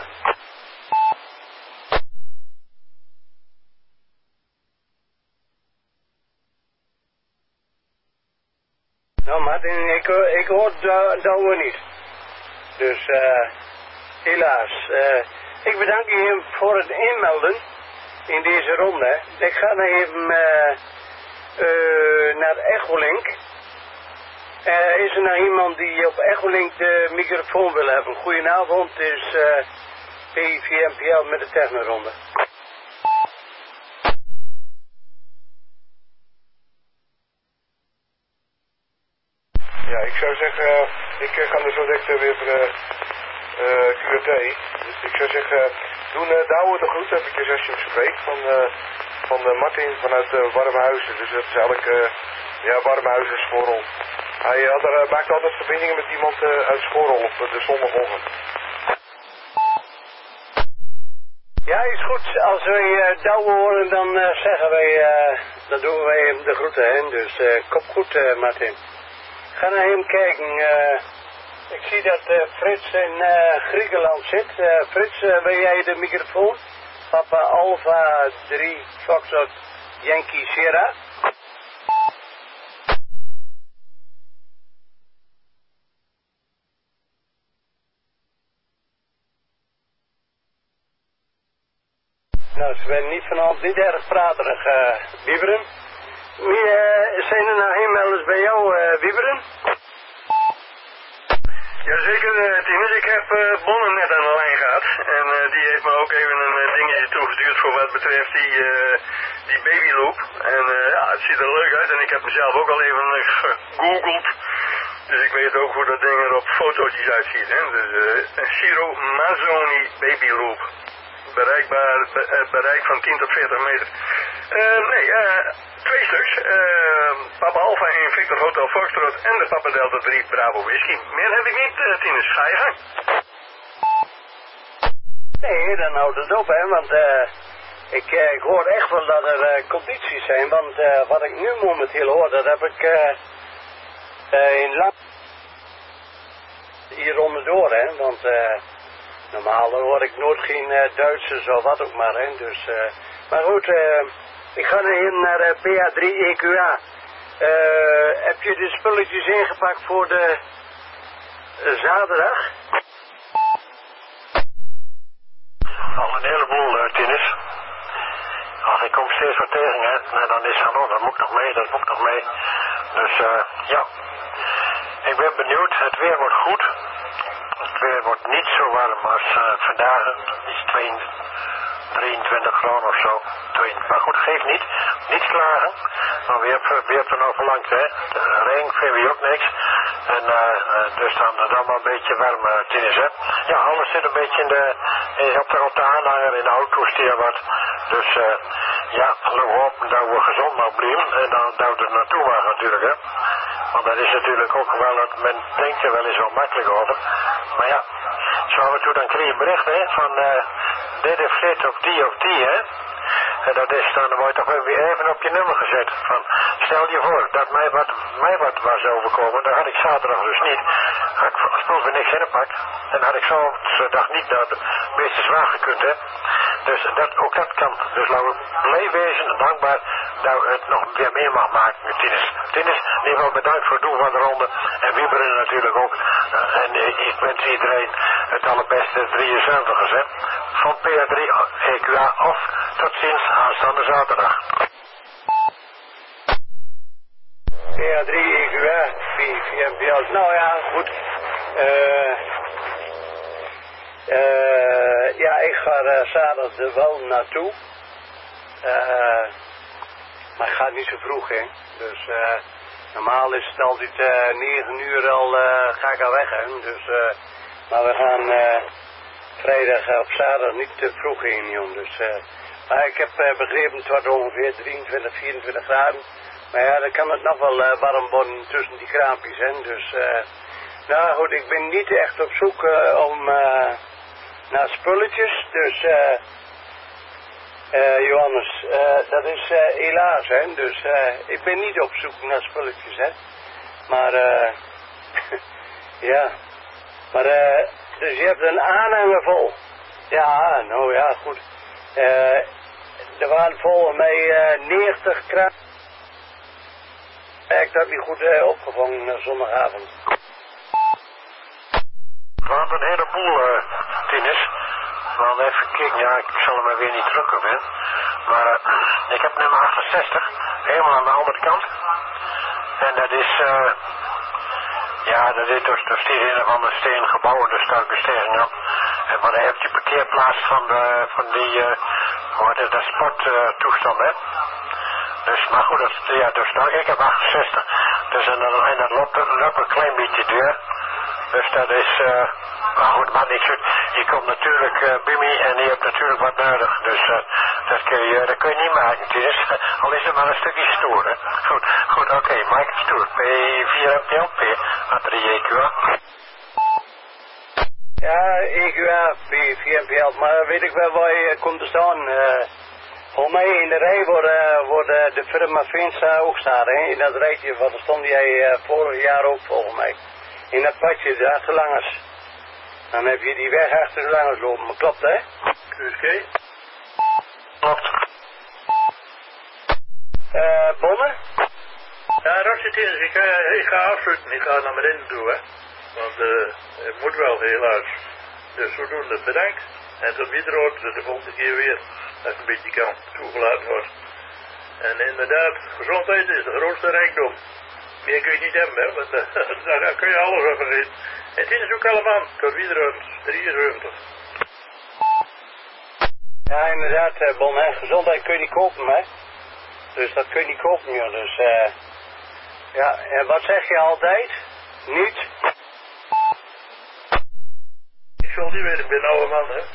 Nou, Martin, ik hoor Douwe niet. Dus, helaas. Ik bedank je voor het inmelden in deze ronde. Ik ga nog even naar Echolink. Is er nou iemand die op Echolink de microfoon wil hebben? Goedenavond, het is P4MPL met de technoronde. Ja, ik zou zeggen, ik ga er zo direct weer QRT. Dus ik zou zeggen, doen Douwe de groet eventjes als je hem spreekt van Martin vanuit Warmhuizen. Dus dat is eigenlijk, Warmhuizen is Schorrel. Hij maakt altijd verbindingen met iemand uit Schorrel op de zondagochtend. Ja, is goed. Als wij Douwe horen, dan zeggen wij, dan doen wij hem de groeten heen. Dus kop goed, Martin. Ga naar hem kijken. Ik zie dat Frits in Griekenland zit. Frits, wil jij de microfoon? Papa Alpha 3 Foxtrot Yankee Sierra. Nou, ze werden niet vanavond niet erg praterig, Wieberen. Zijn er nou inmelders bij jou, Wieberen? Jazeker, Tinus. Ik heb Bonne net aan de lijn gehad. En die heeft me ook even een dingetje toegestuurd voor wat betreft die babyloop. En ja, het ziet er leuk uit. En ik heb mezelf ook al even gegoogeld. Dus ik weet ook hoe dat ding er op fotootjes uitziet. Hè? Dus Shiro Mazzoni babyloop. Bereik van 10 tot 40 meter. Twee stuks. Papa Alpha 1 Victor Hotel Foxtrot en de Papa Delta 3 Bravo Whisky. Meer heb ik niet, Tinus. Ga je gang. Nee, dan houdt het op, hè. Want ik hoor echt wel dat er condities zijn. Want wat ik nu momenteel hoor, dat heb ik in lang hier onderdoor, hè. Want normaal hoor ik nooit geen Duitsers of wat ook maar, hè. Dus, maar goed, ik ga naar PA3 EQA. Heb je de spulletjes ingepakt voor de zaterdag? Al een heleboel, Tinus. Als ik kom steeds wat tegen, hè, dan is het dat moet ik nog mee. Dus ja, ik ben benieuwd. Het weer wordt goed. Het weer wordt niet zo warm als vandaag. Het is 23 graden of zo. Maar goed, geeft niet. Niet klagen. Maar wie hebt er nou verlangd, hè? De regen vinden we ook niks. En dus dan wel een beetje warm, Tinus, hè? Ja, alles zit een beetje op de aanhanger in de auto's die wat. Dus ja, we hopen dat we gezond mag blijven. En dan dat we er naartoe mag natuurlijk, hè? Want dat is natuurlijk ook wel, men denkt er wel eens zo makkelijk over. Maar ja, zo af en toe dan krijg je bericht, hè, van dit heeft dit of die, hè. En dat is dan wordt toch weer even op je nummer gezet. Van, stel je voor dat mij wat was overkomen, dan had ik zaterdag dus niet. Had ik spul weer niks ingepakt. En had ik zo dag niet dat het meeste zwaar gekund heb. Dus ook dat kan. Dus laten we blij wezen en dankbaar dat we het nog weer meer mag maken met Tinus. Tinus, in ieder geval bedankt voor het doen van de ronde. En Wieberen natuurlijk ook. En ik wens iedereen het allerbeste 73ers, hè. Van PA3 EQA of tot ziens aanstaande zaterdag. PA3 EQA, VMPL. Nou ja, goed. Ja, ik ga zaterdag er wel naartoe. Maar ik ga niet zo vroeg, hè. Dus normaal is het altijd 9 uur al ga ik al weg, hè. Dus, maar we gaan vrijdag of zaterdag niet te vroeg in, jong. Dus, maar ik heb begrepen, het wordt ongeveer 23, 24 graden. Maar ja, dan kan het nog wel warm worden tussen die kraampjes, hè. Dus, nou goed, ik ben niet echt op zoek om naar spulletjes. Dus, Johannes, dat is helaas, hè. Dus ik ben niet op zoek naar spulletjes, hè. Maar, ja. Maar, dus je hebt een aanhanger vol. Ja, nou ja, goed. Er waren volgens mij 90 kraam. Ik heb die goed opgevangen zondagavond. We hadden een heleboel tieners. We hadden even gekeken, ja, ik zal hem er weer niet drukken ben. Maar ik heb nummer 68, helemaal aan de andere kant. En dat is, ja, dat is dus steeds een of ander stenen gebouw, dus daar besteding op. En maar dan heb je parkeerplaats van die, wat is dat, sporttoestand, hè. Dus, maar goed, ja, dus nou, ik heb 68. Dus en dat loopt een klein beetje duur. Dus dat is, maar goed, maar niks uit. Je komt natuurlijk bij me en je hebt natuurlijk wat nodig. Dus dat kun je niet maken. Dus, al is het maar een stukje stoer, hè. Goed, oké, maak het stoer. P4MPLP, A3EQA. Ja, EQA, P4MPL, maar weet ik wel waar je komt te staan. Voor mij in de rij wordt de firma Veenstra ook staan, hè. In dat rijtje, wat stond jij vorig jaar ook volgens mij. In dat padje, de achterlangers. Dan heb je die weg achter de langers lopen. Maar klopt, hè? Oké. Klopt. Bonne? Ja, Roxy, ik ga afsluiten. Ik ga naar beneden toe, hè. Want het moet wel, helaas. Dus zodoende bedankt. En tot wederhoor de volgende keer weer. Als het een beetje kan, toegelaten wordt. En inderdaad, gezondheid is de grootste rijkdom. Meer kun je niet hebben, hè, want daar kun je alles over zien. Het is ook allemaal, tot wederhoor, 73. Ja, inderdaad, Bon, hè. Gezondheid kun je niet kopen, hè. Dus dat kun je niet kopen, joh. Dus, ja, en wat zeg je altijd? Niet? Ik zal niet weten, ik ben een oude man, hè.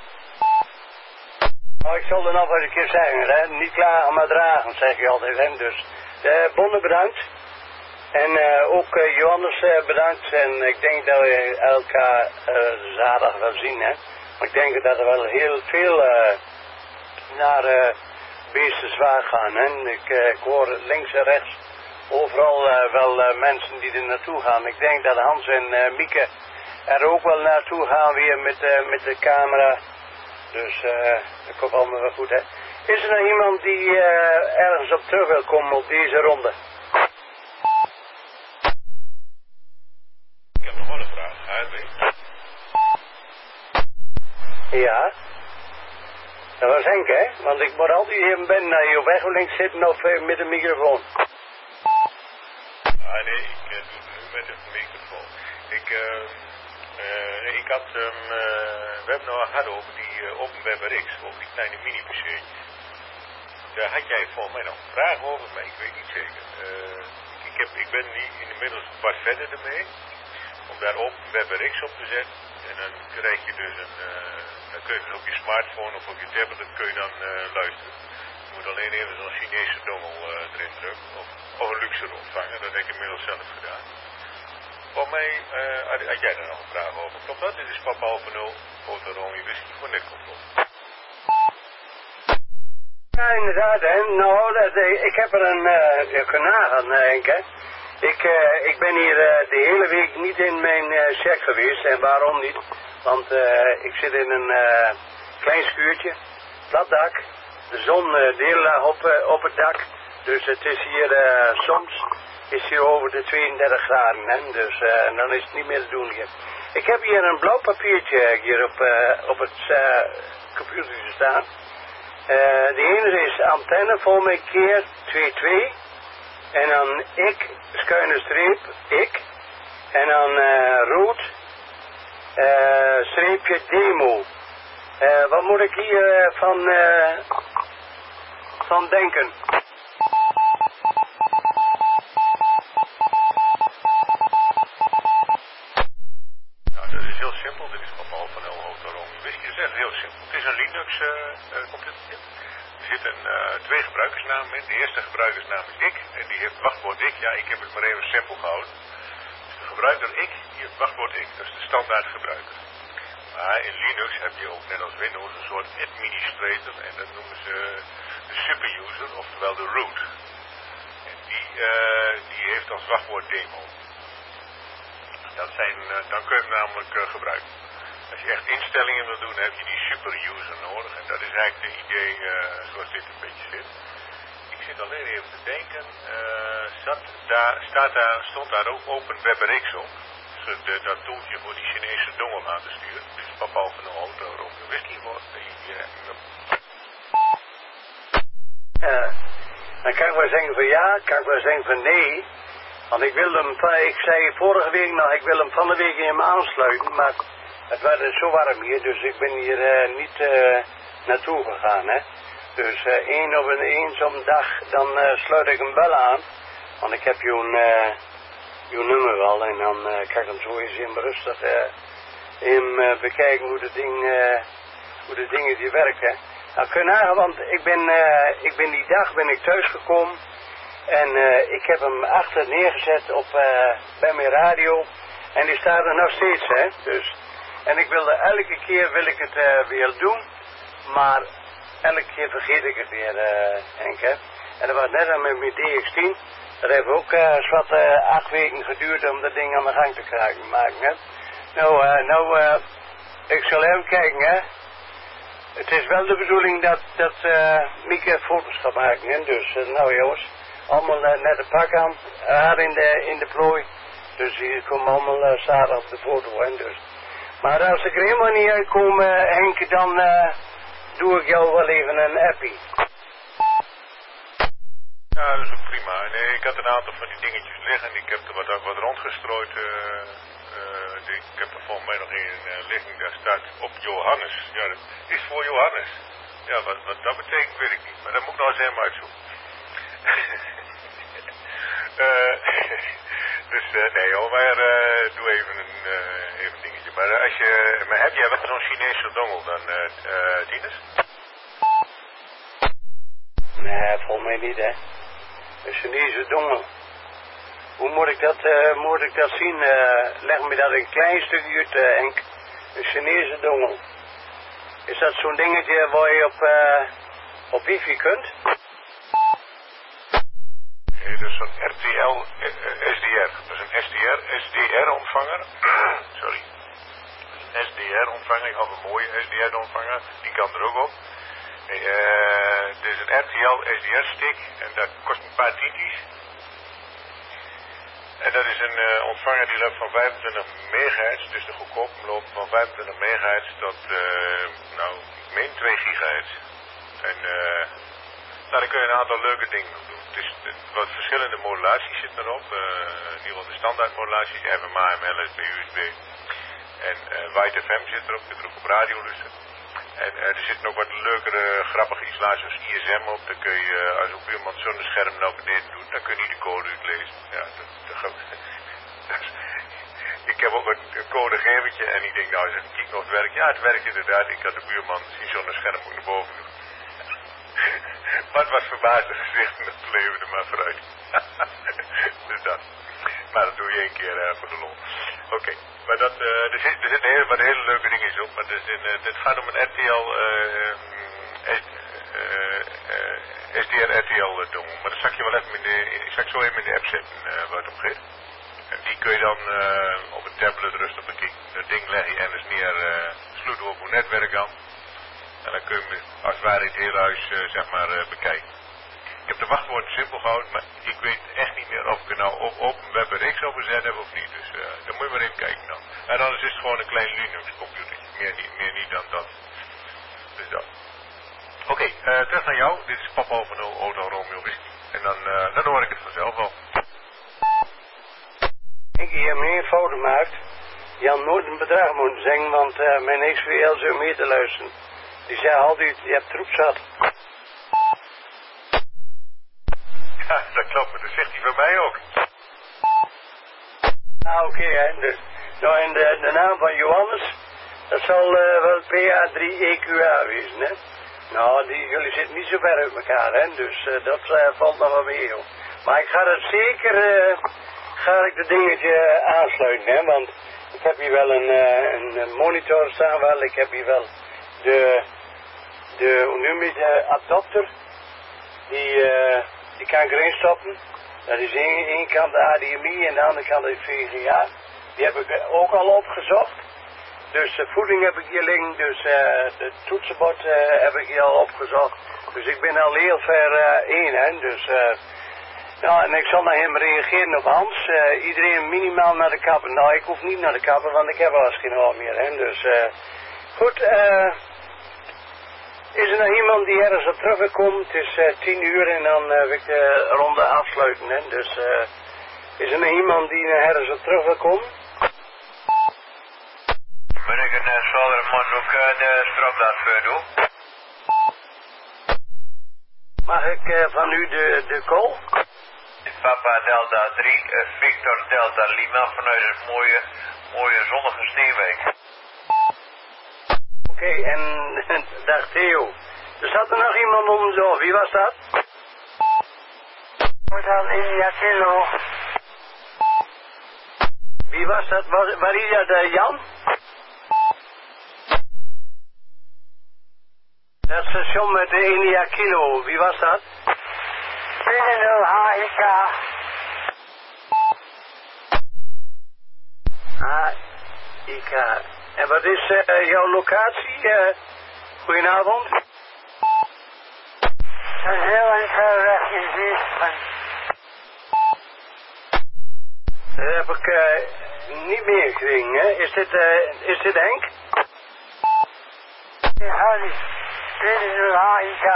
Oh, ik zal er nog wel een keer zeggen, hè. Niet klagen, maar dragen, zeg je altijd, hè. Dus, Bonne bedankt. En ook Johannes bedankt. En ik denk dat we elkaar zaterdag wel zien, hè. Maar ik denk dat er wel heel veel naar beesten zwaar gaan, hè. Ik hoor links en rechts overal wel mensen die er naartoe gaan. Ik denk dat Hans en Mieke er ook wel naartoe gaan weer met de camera. Dus dat komt allemaal wel goed, hè. Is er nou iemand die ergens op terug wil komen op deze ronde? Ik heb nog wel een vraag. HRW. Ja. Dat was Henk, hè? Want ik moet altijd even ben naar je weg links zitten of met de microfoon. Ah nee, ik doe het nu met de microfoon. Ik had, we hebben nou gehad over die OpenWebRX, over die kleine mini-PC. Daar had jij volgens mij nog een vraag over, maar ik weet niet zeker. Ik ben nu inmiddels wat verder ermee, om daar OpenWebRX op te zetten. En dan krijg je dus dan kun je dus op je smartphone of op je tablet kun je dan luisteren. Je moet alleen even zo'n Chinese dongel erin drukken, of een luxe ontvangen, dat heb ik inmiddels zelf gedaan. Voor mij, had jij daar nog een vraag over? Klopt dat? Dit is Papa Alpha 0, Foto Romeo Whisky voor Nick Control. Ja, inderdaad, hè. Nou, ik heb er een kanaal aan, Henk, hè. Ik ben hier de hele week niet in mijn check geweest. En waarom niet? Want ik zit in een klein schuurtje, plat dak. De zon de hele dag op het dak. Dus het is hier soms is hier over de 32 graden. Hè? Dus dan is het niet meer te doen hier. Ik heb hier een blauw papiertje hier op het computer staan. De ene is antenne voor mij keer 22. En dan ik, schuine streep, ik. En dan rood, streepje demo. Wat moet ik hier van denken? Nou, dat is heel simpel. Dit is Papa Alpha 0, Foto Romeo Whisky. Dat is echt heel simpel. Het is een Linux computertje. Er zitten twee gebruikersnamen in. De eerste gebruikersnaam is ik. En die heeft wachtwoord ik. Ja, ik heb het maar even simpel gehouden. Dus de gebruiker ik, die heeft wachtwoord ik. Dat is de standaard gebruiker. Maar in Linux heb je ook net als Windows een soort administrator en dat noemen ze de superuser, oftewel de root. En die heeft als wachtwoord demo. Dan kun je hem namelijk gebruiken. Als je echt instellingen wil doen, heb je die superuser nodig. En dat is eigenlijk de idee zoals dit een beetje zit. Ik zit alleen even te denken, stond daar ook OpenWebRx op. Dus dat toeltje voor die Chinese dongel aan te sturen. Dus papa van een auto op de whisky wordt. Dan kan ik wel zeggen van ja, kan ik wel zeggen van nee. Want ik zei vorige week nog, ik wil hem van de week in hem aansluiten. Maar het werd zo warm hier, dus ik ben hier niet naartoe gegaan. Hè. Dus eens op een dag, dan sluit ik hem wel aan. Want ik heb jouw nummer wel en dan kan ik hem zo eens in rustig bekijken hoe de dingen die werken. Nou, kun je nagaan, want ik ben die dag thuisgekomen en ik heb hem achter neergezet bij mijn radio en die staat er nog steeds, hè. Dus, en elke keer wil ik het weer doen, maar elke keer vergeet ik het weer, Henk, hè. En dat was net aan met mijn DX10. Dat heeft ook 8 weken geduurd om dat ding aan de gang te maken, hè. Nou, ik zal even kijken, hè. Het is wel de bedoeling dat Mieke foto's gaat maken, hè. Dus, nou jongens, allemaal net een pak aan, haar in de plooi. Dus hier komen allemaal zaterdag op de foto, hè. Dus. Maar als ik er helemaal niet uitkom, Henk, dan doe ik jou wel even een appie. Ja, dat is ook prima. Nee, ik had een aantal van die dingetjes liggen. Ik heb er wat rondgestrooid. Ik heb er volgens mij nog een ligging. Daar staat op Johannes. Ja, dat is voor Johannes. Ja, wat dat betekent weet ik niet. Maar dat moet ik nog eens helemaal uitzoeken. Dus nee joh, maar doe even een dingetje. Maar heb jij wel zo'n Chinese dongel dan, Tinus? Nee, volgens mij niet, hè. Een Chinese dongel. Hoe moet ik dat zien? Leg me dat een klein stukje uit, Henk. Een Chinese dongel. Is dat zo'n dingetje waar je op wifi kunt? Nee, dat is zo'n RTL SDR. Dat is een SDR ontvanger. Sorry. Dat is een SDR ontvanger, of een mooie SDR ontvanger. Die kan er ook op. Het is een RTL SDR stick en dat kost een paar tientjes. En dat is een ontvanger die loopt van 25 megahertz, dus de goedkoop loopt van 25 megahertz tot, ik meen 2 gigahertz. En daar kun je een aantal leuke dingen op doen. Dus wat verschillende modulaties zitten erop, in ieder geval de standaard modulaties, FMA, LSB, USB. En White FM zit erop, je kunt er ook op radio luisteren. En er zitten ook wat leukere, grappige installaties zoals ISM op. Dan kun je, als een buurman zo'n scherm naar beneden doet, dan kun je de code uitlezen. Ja, ik heb ook een codegevertje en ik denk, nou, eens even kijken of het werkt. Ja, het werkt inderdaad. Ik had de buurman zien zo'n scherm ook naar boven doen. Maar het was verbaasde gezicht en dat leverde maar vooruit. Dus dat. Maar dat doe je 1 keer voor de lol. Oké. Maar er zitten wat hele leuke dingen op. Maar het gaat om een RTL, SDR RTL dongel. Maar dat zag je wel even ik zal zo even in de app zetten waar het om gaat. En die kun je dan op een tablet rustig bekijken. Dat ding leg je ergens neer, sluit op uw netwerk aan. En dan kun je als het ware het hele huis bekijken. Ik heb de wachtwoorden simpel gehouden, maar ik weet echt niet meer of ik er nou op WebRx overzet heb of niet. Dus dan moet je maar even kijken dan. En anders is het gewoon een klein Linux computertje. Meer niet dan dat. Dus dat. Oké, terug naar jou. Dit is Papa van Auto Romeo Whisky. En dan hoor ik het vanzelf wel. Ik heb meer fouten gemaakt. Je had nooit een bedrag moeten zeggen, want mijn XVL zou meer te luisteren. Die zei altijd, je hebt troep zat. Ja, dat klopt, maar dat zegt hij van mij ook. Ah, oké, hè. Dus, nou, en de naam van Johannes, dat zal wel PA3EQA wezen, hè. Nou, jullie zitten niet zo ver uit elkaar, hè. Dus dat valt nog wel mee, joh. Maar ik ga dat zeker, ga ik dat dingetje aansluiten, hè. Want Ik heb hier wel een monitor staan wel. Ik heb hier wel hoe noem je de adapter. Die kan ik erin stoppen. Dat is één kant de HDMI en de andere kant de VGA. Die heb ik ook al opgezocht. Dus de voeding heb ik hier liggen. Dus de toetsenbord heb ik hier al opgezocht. Dus ik ben al heel ver in. Hè. Dus, ja, en ik zal naar hem reageren op Hans. Iedereen minimaal naar de kapper. Nou, ik hoef niet naar de kapper, want ik heb al eens geen haar meer. Hè. Dus goed. Is er nog iemand die ergens op terugkomt? Het is 10 uur en dan wil ik de ronde afsluiten. Hè. Dus is er nog iemand die ergens op terug wil komen? Ben ik een Zolderman ook de stroomdaad doen? Mag ik van u de call? Papa Delta 3, Victor Delta Lima vanuit het mooie zonnige Steenwijk. Oké, en dag Theo. Er zat er nog iemand om zo. Wie was dat? Hotel India Kilo. Wie was dat? Waar is dat, Jan? Dat station met de India Kilo. Wie was dat? 20 HIK. HIK. En wat is jouw locatie? Goedenavond. Dat is heel erg ver weg in Zeeland. Dat heb ik niet meer gekregen, hè? Is dit Henk? Harry. 20 HIK.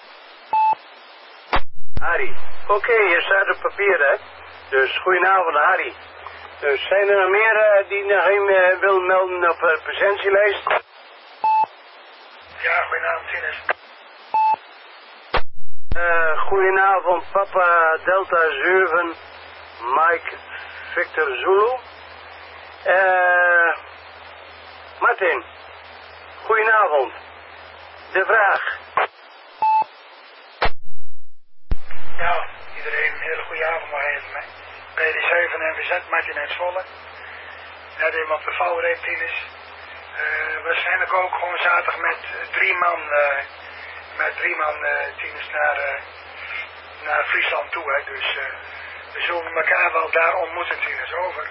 Harry. Oké, je staat op papier, hè? Dus goedenavond, Harry. Dus zijn er nog meer die nog een wil melden op de presentielijst? Ja, goedenavond, Tinus. Goedenavond, Papa Delta 7, Mike Victor Zulu. Martin, goedenavond. De vraag. Ja, iedereen een hele goede avond maar even. BD7 en VZ, Martin uit Zwolle. Net even op de valreep, Tinus. Waarschijnlijk ook gewoon zaterdag met drie man Tinus naar Friesland toe. Hè. Dus we zullen elkaar wel daar ontmoeten, Tinus. Over.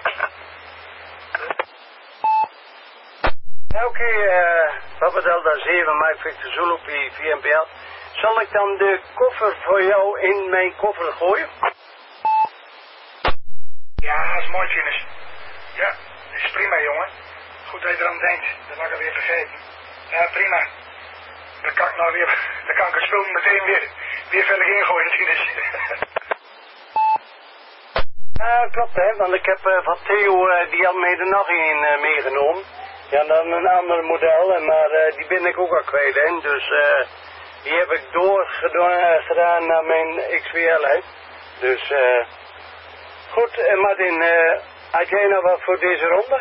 Oké, Papa Delta 7, Mike Victor Zulu, VMPL. Zal ik dan de koffer voor jou in mijn koffer gooien? Ja, dat is mooi, Tinus. Ja, dat is prima, jongen. Goed dat je eraan denkt. Dat had ik alweer vergeten. Ja, prima. Dan kan ik het spul meteen weer verder ingooien, Tinus. Ja, klopt, hè. Want ik heb van Theo, die had mij er nog een meegenomen. Ja, dan een ander model, maar die ben ik ook al kwijt, hè. Dus die heb ik doorgedaan naar mijn XWL, hè. Dus goed, Martin, had jij nog wat voor deze ronde?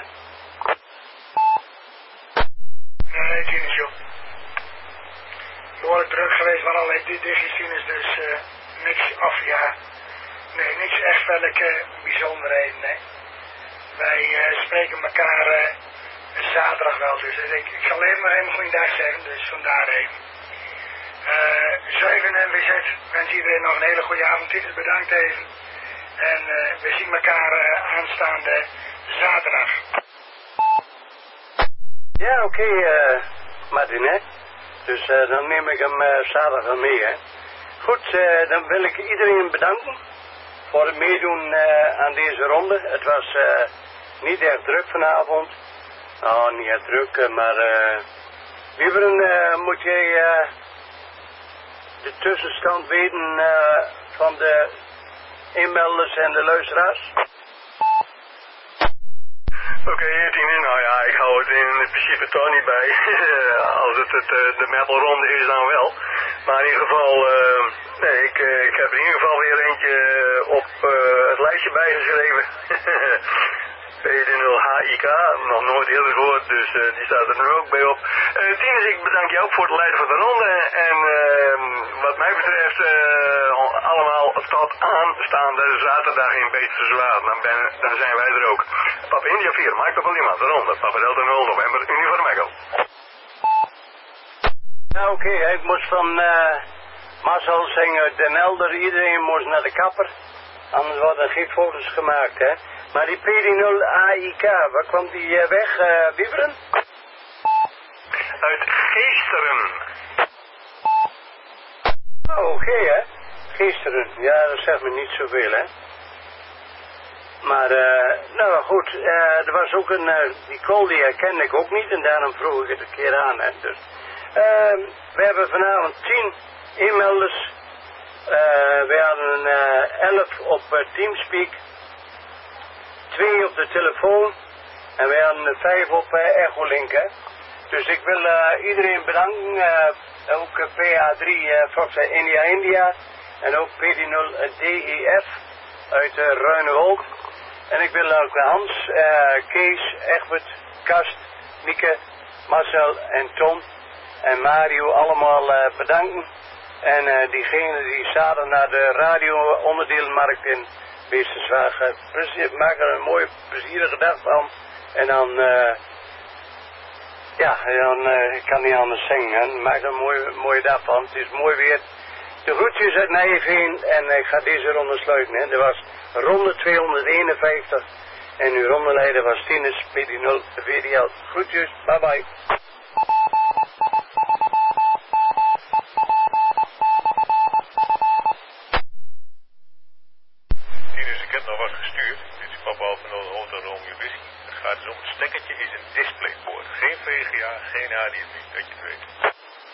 Nee, Tinus, joh. Behoorlijk druk geweest van allerlei dichtjes, dus niks af, ja. Nee, niks echt welke bijzonderheden, nee. Wij spreken elkaar zaterdag wel, dus ik zal even maar een goede dag zeggen, dus vandaar even. 7 en WZ wens iedereen nog een hele goede avond. Tinus, bedankt even. En we zien elkaar aanstaande zaterdag. Ja, oké, Martin, hè. Dus dan neem ik hem zaterdag mee, hè. Goed, dan wil ik iedereen bedanken voor het meedoen aan deze ronde. Het was niet erg druk vanavond. Nou, niet erg druk, maar Wieberen, moet jij de tussenstand weten van de inmelders en de luisteraars? Oké, Tine, nou ja, ik hou het in principe toch niet bij. Als het de meppelronde is dan wel. Maar in ieder geval, nee, ik heb er in ieder geval weer eentje op het lijstje bijgeschreven. P0HIK, nog nooit eerder gehoord, dus die staat er nu ook bij op. Tinus, ik bedank je ook voor het leiden van de ronde. En wat mij betreft, allemaal tot aanstaande zaterdag in Beesterswaard. Dan zijn wij er ook. Papa India 4, Mike Papa Lima, de ronde. Papa Delta 0 November, Uniform Echo. Ja, oké, ik moest van Marcel zingen Den Elder. Iedereen moest naar de kapper. Anders worden er geen foto's gemaakt, hè. Maar die PD0 AIK, waar kwam die weg, Wieberen? Uit Geesteren. Oh, oké, hè. Geesteren, ja, dat zegt me niet zoveel, hè. Maar, nou goed, er was ook die call die herkende ik ook niet en daarom vroeg ik het een keer aan, hè. Dus, we hebben vanavond 10 e-mailers. We hadden 11 op Teamspeak, 2 op de telefoon en we hadden 5 op Echolink, hè. Dus ik wil iedereen bedanken, ook PA3 Fox India en ook PD0 DEF uit Ruinewold. En ik wil ook Hans, Kees, Egbert, Kast, Mieke, Marcel en Tom en Mario allemaal bedanken. En diegenen die zaten naar de radio-onderdeelmarkt in Beesterswaard, maak er een mooie, plezierige dag van. En dan, ik kan niet anders zingen. Maak er een mooie dag van. Het is mooi weer. De groetjes uit Nijveen en ik ga deze ronde sluiten. Hè. Er was ronde 251 en uw rondeleider was Tinus PD0 VDL. Groetjes, bye bye. Tinus, ik heb nog wat gestuurd. Dit is papa al van de Auto Romeo Whisky. Het gaat dus om het stekkertje is een DisplayPort. Geen VGA, geen HDMI, dat je het weet.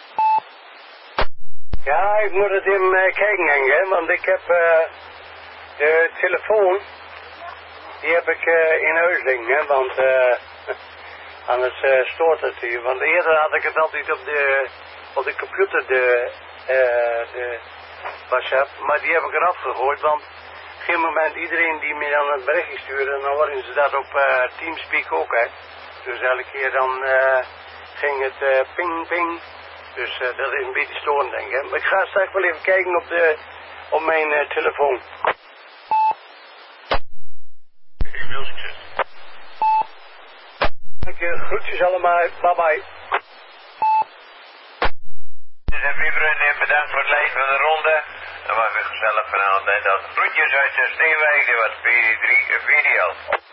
Ja, ik moet het even kijken, Henk, hè, want ik heb de telefoon, die heb ik in huis liggen, hè, want anders stoort het hier. Want eerder had ik het altijd op de computer, de WhatsApp, maar die heb ik eraf gegooid, want op een gegeven moment iedereen die me dan een berichtje stuurde, dan horen ze dat op Teamspeak ook, hè. Dus elke keer dan ging het ping, ping. Dus dat is een beetje storend, denk ik. Maar ik ga straks wel even kijken op mijn telefoon. Veel succes. Dank je, groetjes allemaal, bye bye. En Wieberen, bedankt voor het leiden van de ronde. Dat was weer gezellig vanavond. Dat groetjes uit de Steenwijk, dat was PD3 VDL.